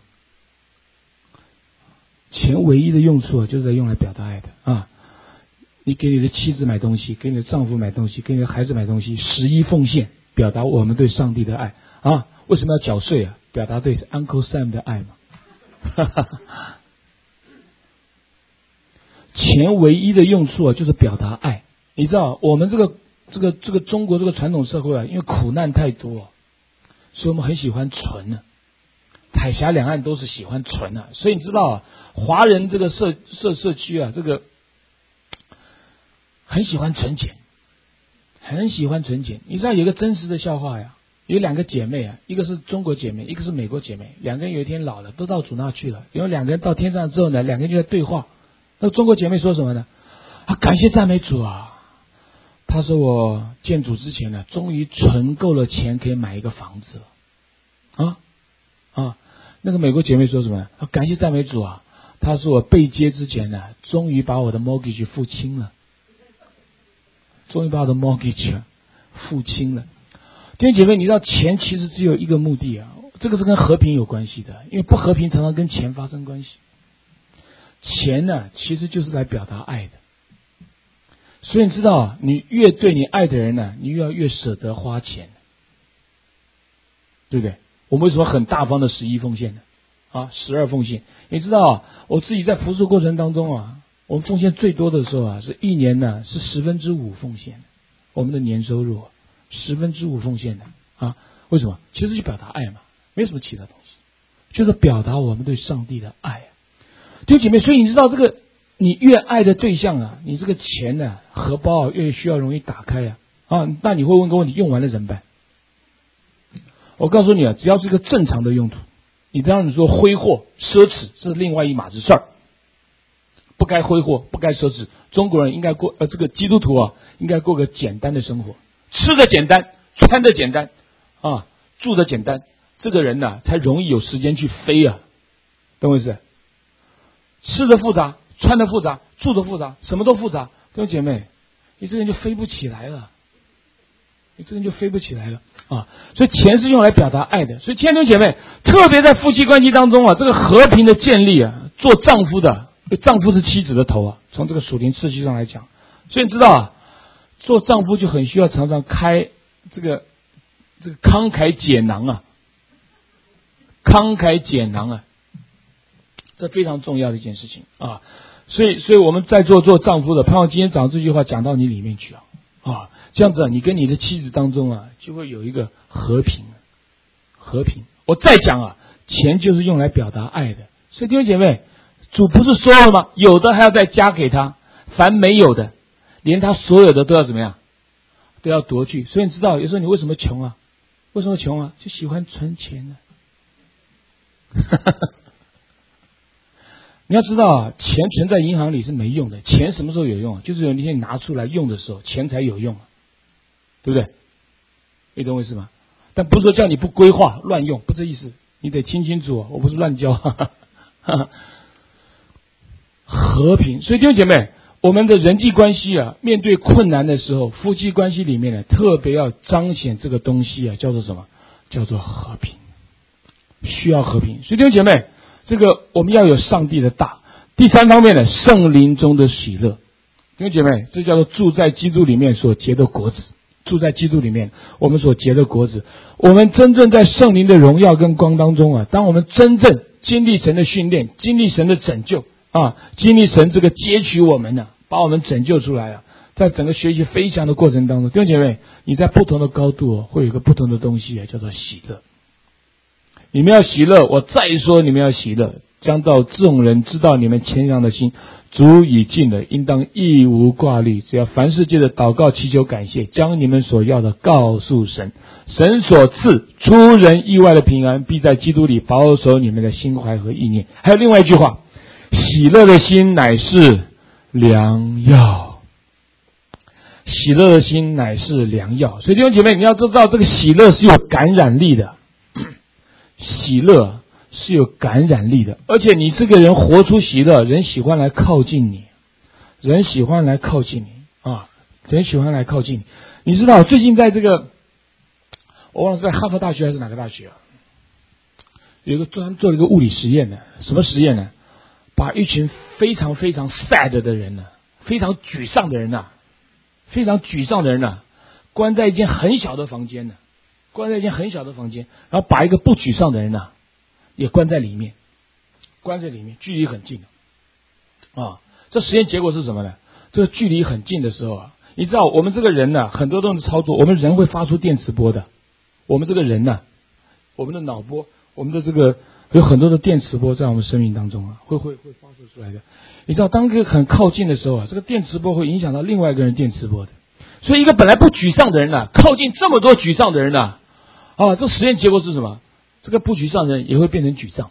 钱唯一的用处啊，就是在用来表达爱的啊！你给你的妻子买东西，给你的丈夫买东西，给你的孩子买东西，十一奉献，表达我们对上帝的爱啊！为什么要缴税啊？表达对 Uncle Sam 的爱嘛。钱唯一的用处啊，就是表达爱。你知道，我们这个这个这个中国这个传统社会啊，因为苦难太多，所以我们很喜欢存呢、啊。海峡两岸都是喜欢存啊，所以你知道啊，华人这个社社社区啊，这个很喜欢存钱，很喜欢存钱。你知道有一个真实的笑话呀，有两个姐妹啊，一个是中国姐妹，一个是美国姐妹，两个人有一天老了，都到主那去了。然后两个人到天上之后呢，两个人就在对话。那中国姐妹说什么呢？啊，感谢赞美主啊！她说我见主之前呢，终于存够了钱，可以买一个房子了。啊啊！那个美国姐妹说什么？啊，感谢赞美主啊！她说我被接之前呢，终于把我的 mortgage 付清了，终于把我的 mortgage 付清了。弟兄姐妹，你知道钱其实只有一个目的啊，这个是跟和平有关系的，因为不和平常常跟钱发生关系。钱呢，其实就是来表达爱的。所以你知道啊，你越对你爱的人呢，你越要越舍得花钱，对不对？我们为什么很大方的十一奉献呢？啊，十二奉献。你知道啊，我自己在服侍过程当中啊，我们奉献最多的时候啊，是一年呢是十分之五奉献，我们的年收入啊，十分之五奉献的啊。为什么？其实就表达爱嘛，没有什么其他东西，就是表达我们对上帝的爱啊。弟兄姐妹，所以你知道这个，你越爱的对象啊，你这个钱呢，荷包啊越需要容易打开啊啊。那你会问个问题，用完了怎么办？我告诉你啊，只要是一个正常的用途，你当然你说挥霍、奢侈是另外一码子事儿，不该挥霍，不该奢侈。中国人应该过呃，这个基督徒啊，应该过个简单的生活，吃的简单，穿的简单啊，住的简单，这个人呢、啊、才容易有时间去飞啊，懂我意思？吃的复杂，穿的复杂，住的复杂，什么都复杂，弟兄姐妹，你这个人就飞不起来了。你这个人就飞不起来了啊！所以钱是用来表达爱的。所以亲爱的姐妹，特别在夫妻关系当中啊，这个和平的建立啊，做丈夫的，丈夫是妻子的头啊。从这个属灵次序上来讲，所以你知道啊，做丈夫就很需要常常开这个这个慷慨解囊啊，慷慨解囊啊，这非常重要的一件事情啊。所以，所以我们在座做丈夫的，盼望今天早上这句话讲到你里面去啊啊。这样子啊，你跟你的妻子当中啊，就会有一个和平，和平。我再讲啊，钱就是用来表达爱的。所以弟兄姐妹，主不是说了吗？有的还要再加给他，凡没有的，连他所有的都要怎么样，都要夺去。所以你知道，有时候你为什么穷啊？为什么穷啊？就喜欢存钱呢、啊。你要知道啊，钱存在银行里是没用的。钱什么时候有用？就是有那天你拿出来用的时候，钱才有用。对不对？你懂我意思吗？但不是说叫你不规划乱用，不这意思。你得听清楚，我不是乱教。和平，所以弟兄姐妹，我们的人际关系啊，面对困难的时候，夫妻关系里面呢，特别要彰显这个东西啊，叫做什么？叫做和平。 需要和平。所以弟兄姐妹，这个我们要有上帝的大。第三方面呢，圣灵中的喜乐。弟兄姐妹，这叫做住在基督里面所结的果子。住在基督里面，我们所结的果子，我们真正在圣灵的荣耀跟光当中啊，当我们真正经历神的训练，经历神的拯救啊，经历神这个接取我们呢、啊，把我们拯救出来啊，在整个学习飞翔的过程当中，弟兄姐妹，你在不同的高度、啊、会有一个不同的东西啊，叫做喜乐。你们要喜乐，我再说你们要喜乐，将到众人知道你们谦让的心足以尽了，应当一无挂虑，只要凡事借着祷告祈求感谢，将你们所要的告诉神，神所赐出人意外的平安必在基督里保守你们的心怀和意念。还有另外一句话，喜乐的心乃是良药，喜乐的心乃是良药。所以弟兄姐妹，你要知道这个喜乐是有感染力的，喜乐是有感染力的，而且你这个人活出喜乐，人喜欢来靠近你，人喜欢来靠近你啊，人喜欢来靠近你。你知道最近在这个，我忘了是在哈佛大学还是哪个大学啊，有一个专门做了一个物理实验的，什么实验呢？把一群非常非常 sad 的人呢、啊，非常沮丧的人呐、啊，非常沮丧的人呐、啊，关在一间很小的房间呢、啊，关在一间很小的房间，然后把一个不沮丧的人呐、啊。也关在里面，关在里面，距离很近啊。这实验结果是什么呢？这个距离很近的时候啊，你知道我们这个人呢、啊，很多东西操作，我们人会发出电磁波的。我们这个人呢、啊，我们的脑波，我们的这个有很多的电磁波在我们生命当中啊，会会会发射出来的。你知道，当一个很靠近的时候啊，这个电磁波会影响到另外一个人电磁波的。所以，一个本来不沮丧的人呢、啊，靠近这么多沮丧的人呢、啊，啊，这实验结果是什么？这个不沮丧的人也会变成沮丧，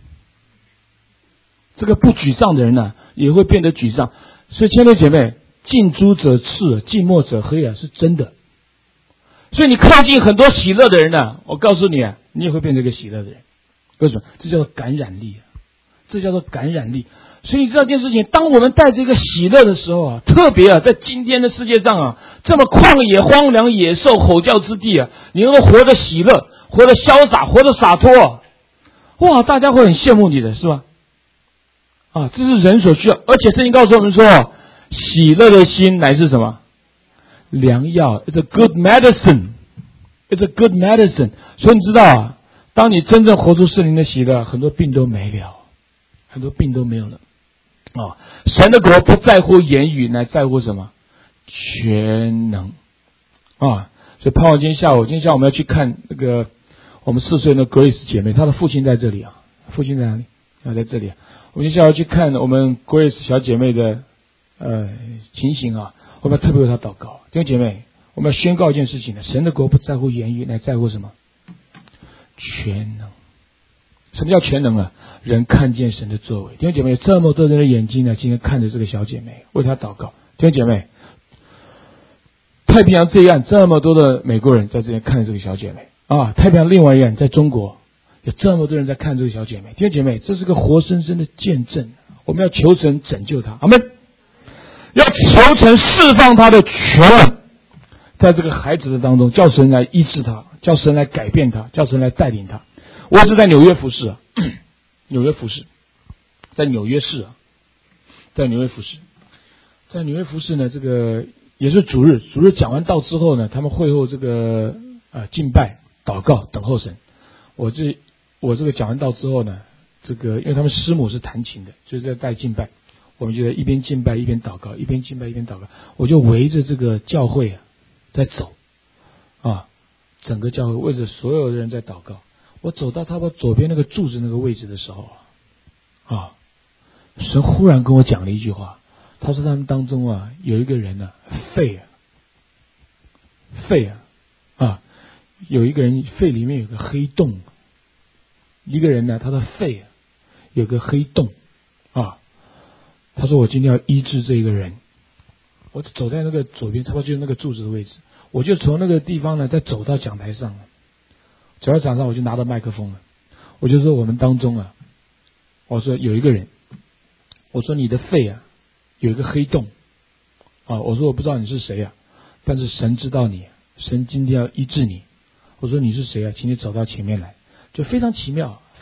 这个不沮丧的人呢、啊，也会变得沮丧。所以，亲爱的姐妹，近朱者赤，近墨者黑啊，是真的。所以，你靠近很多喜乐的人呢、啊，我告诉你啊，你也会变成一个喜乐的人。为什么？这叫做感染力、啊，这叫做感染力。所以，你知道一件事情，当我们带着一个喜乐的时候啊，特别啊，在今天的世界上啊，这么旷野、荒凉、野兽吼叫之地啊，你能够活得喜乐，活得潇洒，活得洒脱，哇，大家会很羡慕你的，是吧？啊，这是人所需要，而且圣经告诉我们说，喜乐的心乃是什么？良药 ，It's a good medicine. It's a good medicine. 所以你知道啊，当你真正活出圣灵的喜乐，很多病都没了，很多病都没有了。啊，神的国不在乎言语，乃在乎什么？全能。啊，所以盼望今天下午，今天下午我们要去看那个我们四岁的 Grace 姐妹，她的父亲在这里啊，父亲在哪里？啊，在这里啊。我们接下来去看我们 Grace 小姐妹的呃情形啊，我们要特别为她祷告。弟兄姐妹，我们要宣告一件事情呢：神的国不在乎言语，乃在乎什么？全能。什么叫全能啊？人看见神的作为。弟兄姐妹，有这么多人的眼睛呢，今天看着这个小姐妹，为她祷告。弟兄姐妹，太平洋这一岸这么多的美国人在这边看着这个小姐妹啊，太平洋另外一岸在中国有这么多人在看这个小姐妹。弟兄姐妹，这是个活生生的见证，我们要求神拯救她，阿们。要求神释放她的权能，在这个孩子的当中，叫神来医治她，叫神来改变她，叫神来带领她。我是在纽约服侍啊，纽约服侍，在纽约市啊，在纽约服侍，在纽约服侍呢，这个也是主日，主日讲完道之后呢，他们会后这个呃敬拜、祷告、等候神。我这我这个讲完道之后呢，这个因为他们师母是弹琴的，就是在带敬拜，我们就在一边敬拜一边祷告，一边敬拜一边祷告，我就围着这个教会啊在走啊，整个教会围着所有的人在祷告。我走到他把左边那个柱子那个位置的时候啊，啊，神忽然跟我讲了一句话，他说他们当中啊有一个人呢、啊、肺啊肺啊啊有一个人肺里面有个黑洞，一个人呢他的肺啊有个黑洞啊，他说我今天要医治这个人。我走在那个左边，差不多就是那个柱子的位置，我就从那个地方呢再走到讲台上了。走到讲台上我就拿到麦克风了，我就说我们当中啊，我说有一个人，我说你的肺啊有一个黑洞啊，我说我不知道你是谁啊，但是神知道你，神今天要医治你。我说你是谁啊，请你走到前面来。就非常奇妙，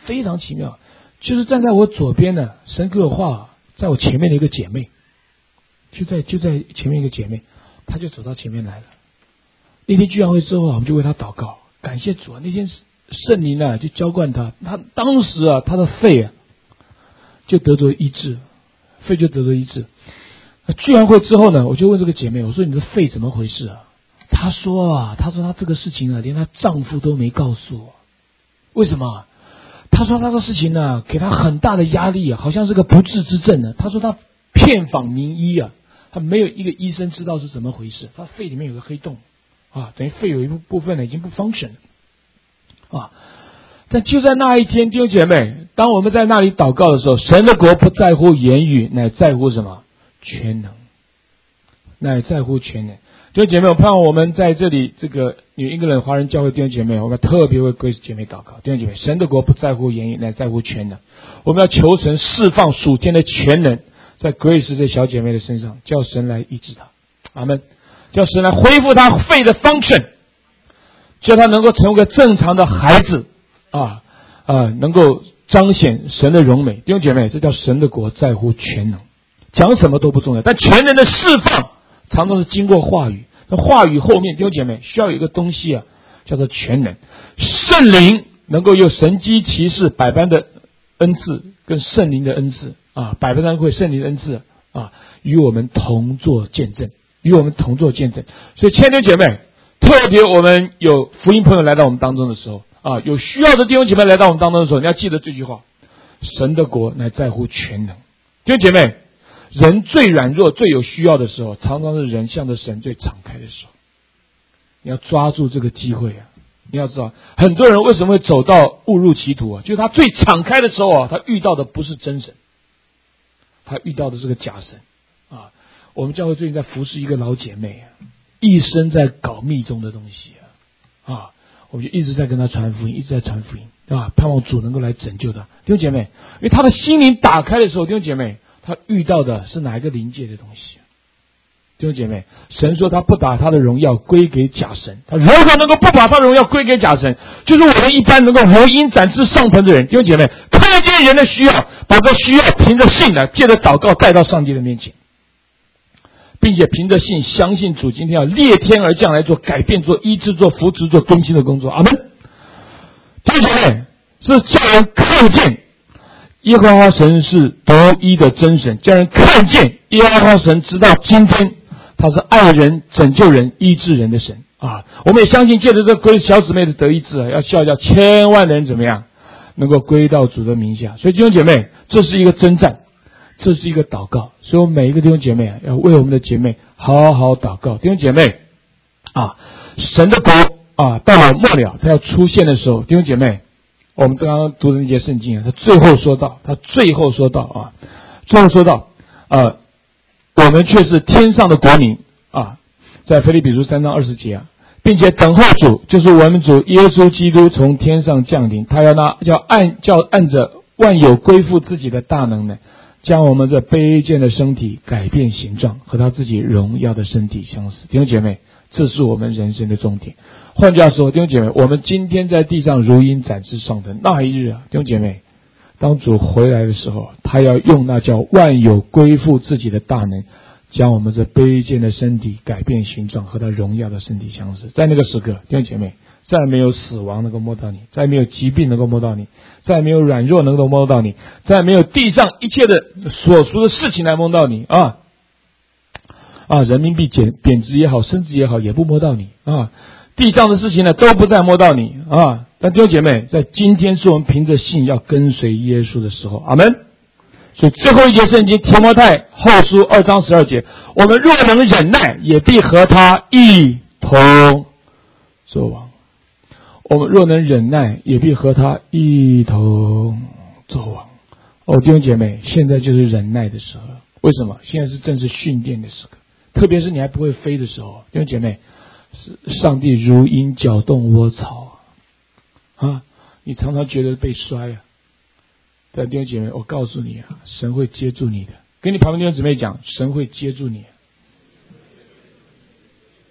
非常奇妙，就是站在我左边的神给我画在我前面的一个姐妹，就在就在前面一个姐妹，她就走到前面来了。那天聚会会之后啊，我们就为她祷告，感谢主啊！那天圣灵啊就浇灌她，她当时啊她的肺啊就得着医治，肺就得着医治。聚完会之后呢，我就问这个姐妹，我说你的肺怎么回事啊？她说啊，她说她这个事情啊，连她丈夫都没告诉我。为什么？她说她的事情呢，给她很大的压力啊，好像是个不治之症呢。她说她遍访名医啊，她没有一个医生知道是怎么回事。她肺里面有个黑洞啊，等于肺有一部分呢已经不 function 了啊。但就在那一天，弟兄姐妹，当我们在那里祷告的时候，神的国不在乎言语，乃在乎什么？全能，乃在乎全能。弟兄姐妹，我盼望我们在这里这个女英格兰华人教会弟兄姐妹，我们特别为 Grace 姐妹祷告。弟兄姐妹，神的国不在乎言语，乃在乎全能。我们要求神释放属天的全能，在 Grace 这小姐妹的身上，叫神来医治她。阿们。叫神来恢复她肺的 function， 叫她能够成为个正常的孩子啊啊，能够彰显神的荣美。弟兄姐妹，这叫神的国在乎全能。讲什么都不重要，但全能的释放常常是经过话语。那话语后面，弟兄姐妹需要有一个东西啊，叫做全能。圣灵能够有神机骑士百般的恩赐，跟圣灵的恩赐啊，百般恩惠圣灵的恩赐啊，与我们同作见证，与我们同作见证。所以，亲爱的姐妹，特别我们有福音朋友来到我们当中的时候啊，有需要的弟兄姐妹来到我们当中的时候，你要记得这句话：神的国乃在乎全能。弟兄姐妹，人最软弱、最有需要的时候，常常是人向着神最敞开的时候。你要抓住这个机会啊！你要知道，很多人为什么会走到误入歧途啊？就是他最敞开的时候啊，他遇到的不是真神，他遇到的是个假神啊！我们教会最近在服侍一个老姐妹啊，一生在搞密宗的东西啊，啊，我们就一直在跟她传福音，一直在传福音啊，盼望主能够来拯救她。弟兄姐妹，因为她的心灵打开的时候，弟兄姐妹，他遇到的是哪一个灵界的东西？弟兄姐妹，神说他不把他的荣耀归给假神，他如何能够不把他的荣耀归给假神？就是我们一般能够如鹰展翅上腾的人。弟兄姐妹，看见人的需要，把这需要凭着信来，借着祷告带到上帝的面前，并且凭着信相信主今天要裂天而降来做改变、做医治、做扶持、做更新的工作。阿们。弟兄姐妹，是叫人看见耶和华神是独一的真神，叫人看见耶和华神，直到今天他是爱人、拯救人、医治人的神啊！我们也相信，借着这归小姊妹的得医治啊，要叫叫千万的人怎么样能够归到主的名下。所以弟兄姐妹，这是一个征战，这是一个祷告。所以我们每一个弟兄姐妹啊，要为我们的姐妹好好祷告。弟兄姐妹啊，神的国啊，到了末了，他要出现的时候，弟兄姐妹。我们刚刚读的那节圣经啊，他最后说到，他最后说到啊，最后说到，呃，我们却是天上的国民啊，在腓立比书三章二十节啊，并且等候主，就是我们主耶稣基督从天上降临，他要拿叫按叫按着万有归附自己的大能呢，将我们这卑贱的身体改变形状，和他自己荣耀的身体相似。弟兄姐妹，这是我们人生的重点。换句话说，弟兄姐妹，我们今天在地上如鹰展翅上腾，那一日啊，弟兄姐妹，当主回来的时候，他要用那叫万有归附自己的大能，将我们这卑贱的身体改变形状，和他荣耀的身体相似。在那个时刻，弟兄姐妹，再没有死亡能够摸到你，再没有疾病能够摸到你，再没有软弱能够摸到你，再没有地上一切的所属的事情来摸到你啊啊！人民币贬贬值也好，升值也好，也不摸到你啊！地上的事情呢，都不再摸到你啊！但弟兄姐妹，在今天是我们凭着信要跟随耶稣的时候，阿们。所以最后一节圣经提摩太后书二章十二节，我们若能忍耐，也必和他一同作王。我们若能忍耐，也必和他一同作王。哦，弟兄姐妹，现在就是忍耐的时候。为什么？现在是正是训练的时刻，特别是你还不会飞的时候，弟兄姐妹。是上帝如鹰搅动窝巢啊！你常常觉得被摔啊，但弟兄姐妹，我告诉你啊，神会接住你的。跟你旁边弟兄姊妹讲，神会接住你，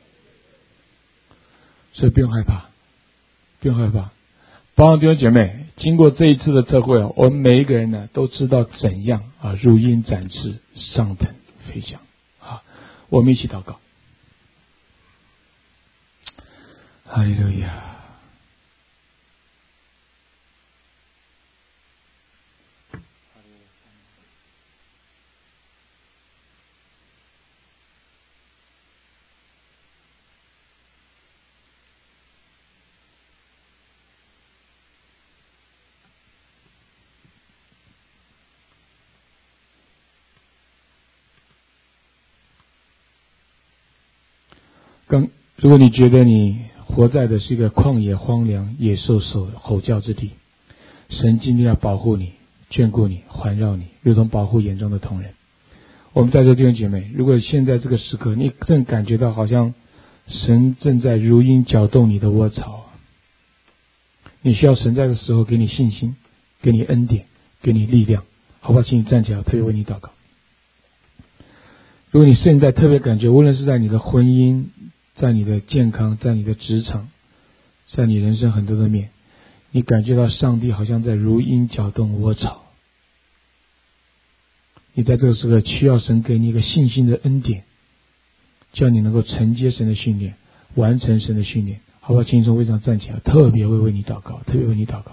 所以不用害怕，不用害怕。包括弟兄姐妹， 经过这一次的特会啊，我们每一个人呢都知道怎样啊如鹰展翅，上腾飞翔啊！我们一起祷告。哈利路亚。刚，如果你觉得你活在的是一个旷野荒凉、野兽手吼叫之地，神今天要保护你、眷顾你、环绕你，如同保护眼中的瞳人。我们在座弟兄姐妹，如果现在这个时刻你正感觉到好像神正在如鹰搅动你的窝巢，你需要神在这个时候给你信心，给你恩典，给你力量，好不好？请你站起来，特别为你祷告。如果你现在特别感觉，无论是在你的婚姻，在你的健康，在你的职场，在你人生很多的面，你感觉到上帝好像在如鹰搅动窝巢，你在这个时候需要神给你一个信心的恩典，叫你能够承接神的训练，完成神的训练，好不好？请你从位上站起来，特别为为你祷告，特别为你祷告。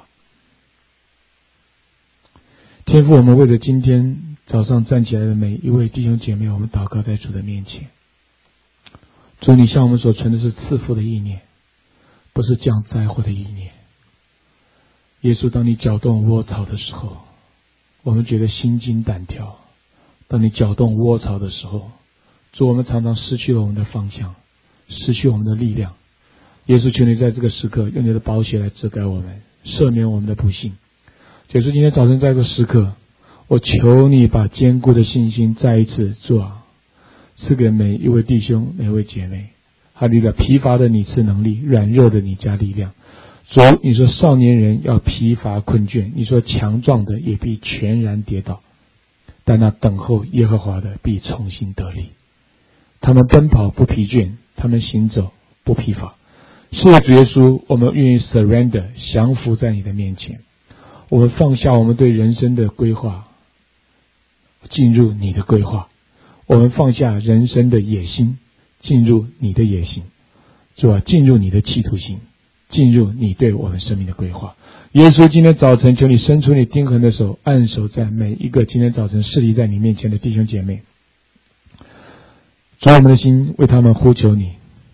天父，我们为着今天早上站起来的每一位弟兄姐妹，我们祷告在主的面前。主，你向我们所存的是赐福的意念，不是降灾祸的意念。耶稣，当你搅动窝巢的时候，我们觉得心惊胆跳。当你搅动窝巢的时候，主，我们常常失去了我们的方向，失去我们的力量。耶稣，求你在这个时刻用你的宝血来遮盖我们，赦免我们的不幸。耶稣，今天早晨在这时刻，我求你把坚固的信心再一次主啊赐给每一位弟兄每一位姐妹。哈利路亚！疲乏的你赐能力，软弱的你加力量。主，你说少年人要疲乏困倦，你说强壮的也必全然跌倒，但那等候耶和华的必重新得力。他们奔跑不疲倦，他们行走不疲乏。是的，主耶稣，我们愿意 surrender 降服在你的面前，我们放下我们对人生的规划，进入你的规划。我们放下人生的野心，进入你的野心。主啊，进入你的企图心，进入你对我们生命的规划。耶稣，今天早晨求你伸出你钉痕的手，按手在每一个今天早晨侍立在你面前的弟兄姐妹。主，我们的心为他们呼求你。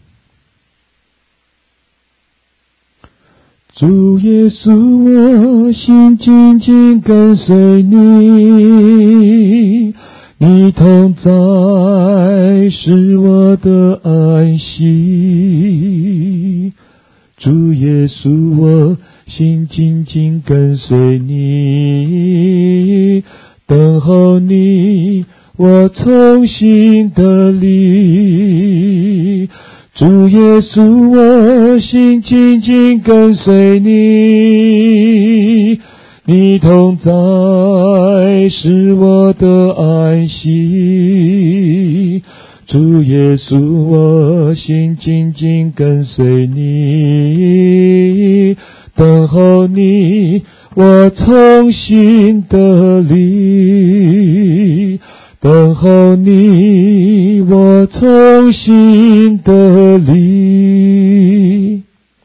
主耶稣，我心紧紧跟随你，你同在是我的安息。主耶稣，我心紧紧跟随你，等候你，我重新得力。主耶稣，我心紧紧跟随你，你同在是我的安息。主耶稣，我心紧紧跟随你，等候你，我重新得力。等候你，我重新得力。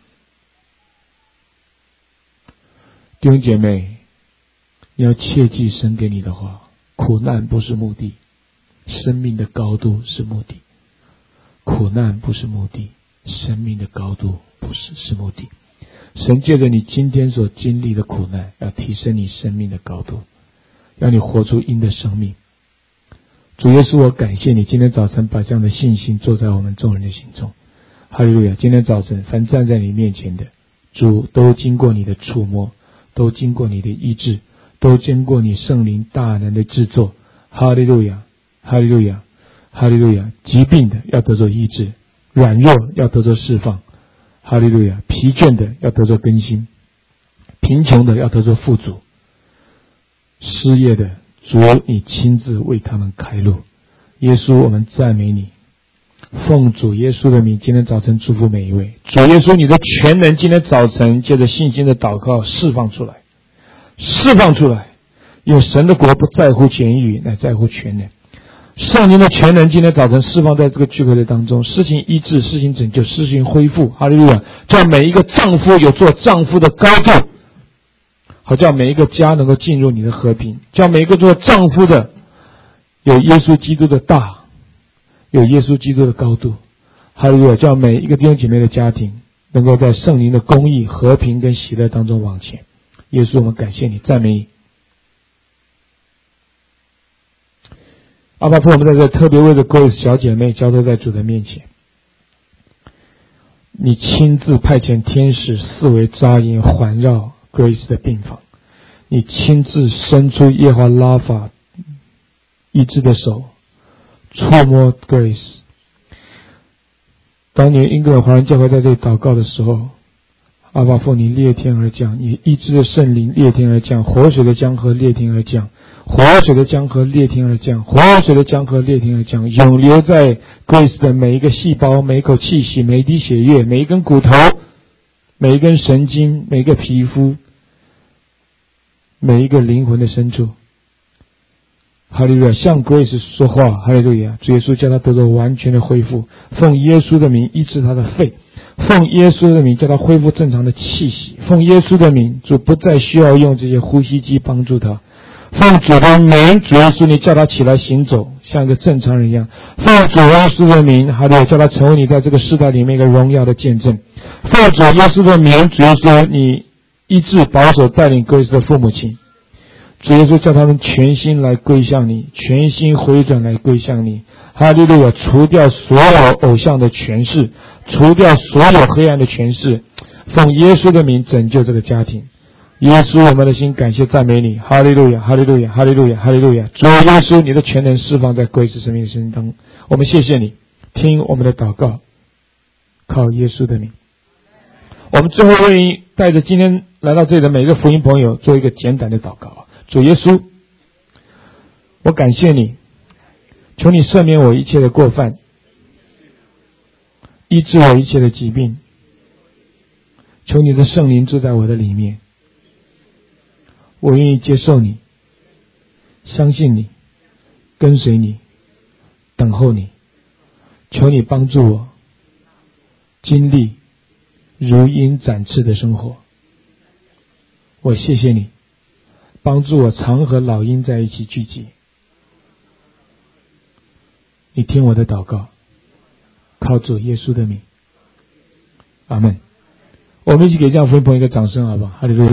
弟兄姐妹，你要切记神给你的话，苦难不是目的，生命的高度是目的。苦难不是目的，生命的高度不是是目的。神借着你今天所经历的苦难，要提升你生命的高度，让你活出鹰的生命。主耶稣，我感谢你今天早晨把这样的信心做在我们众人的心中。哈利路亚！今天早晨凡站在你面前的主，都经过你的触摸，都经过你的医治，都经过你圣灵大能的制作。哈利路亚！哈利路亚！哈利路亚！疾病的要得着医治，软弱要得着释放。哈利路亚！疲倦的要得着更新，贫穷的要得着富足，失业的主，你亲自为他们开路。耶稣，我们赞美你，奉主耶稣的名，今天早晨祝福每一位。主耶稣，你的全能今天早晨借着信心的祷告释放出来。 释放出来。因为神的国不在乎言语，乃在乎全能。圣灵的全能今天早晨释放在这个聚会的当中，施行医治，施行拯救，施行恢复。哈利路亚！叫每一个丈夫有做丈夫的高度，好叫每一个家能够进入你的和平，叫每一个做丈夫的有耶稣基督的大，有耶稣基督的高度。哈利路亚！叫每一个弟兄姐妹的家庭能够在圣灵的公义、和平跟喜乐当中往前。耶稣，我们感谢你，赞美你。阿爸父，我们在这特别为着 Grace 小姐妹交托在主的面前，你亲自派遣天使四围扎营环绕 Grace 的病房，你亲自伸出耶和华拉法医治的手触摸 Grace。 当年英格兰华人教会在这里祷告的时候，阿爸父，你裂天而降，你医治的圣灵裂天而降，活水的江河裂天而降，活水的江河裂天而降，活水的江河裂天而降，永留在 Grace 的每一个细胞，每一口气息，每一滴血液，每一根骨头，每一根神经，每一个皮肤，每一个灵魂的深处。哈利路亚！向 Grace 说话，哈利路亚！主耶稣叫他得到完全的恢复，奉耶稣的名医治他的肺，奉耶稣的名叫他恢复正常的气息，奉耶稣的名，主不再需要用这些呼吸机帮助他，奉主的名，主耶稣你叫他起来行走，像一个正常人一样，奉主耶稣的名，哈利路亚，叫他成为你在这个世代里面一个荣耀的见证，奉主耶稣的名，主耶稣你医治保守带领 Grace 的父母亲，主耶稣叫他们全心来归向你，全心回转来归向你。哈利路亚！除掉所有偶像的权势，除掉所有黑暗的权势，奉耶稣的名拯救这个家庭。耶稣，我们的心感谢赞美你。哈利路亚！哈利路亚！哈利路亚！哈利路亚！主耶稣，你的全能释放在Grace生命的身当中，我们谢谢你，听我们的祷告，靠耶稣的名。我们最后愿意带着今天来到这里的每个福音朋友做一个简短的祷告。主耶稣，我感谢你，求你赦免我一切的过犯，医治我一切的疾病，求你的圣灵住在我的里面，我愿意接受你，相信你，跟随你，等候你，求你帮助我经历如鹰展翅的生活。我谢谢你帮助我常和老鹰在一起聚集。你听我的祷告，靠主耶稣的名，阿们。我们一起给这样福音朋友一个掌声好不好？哈利路亚。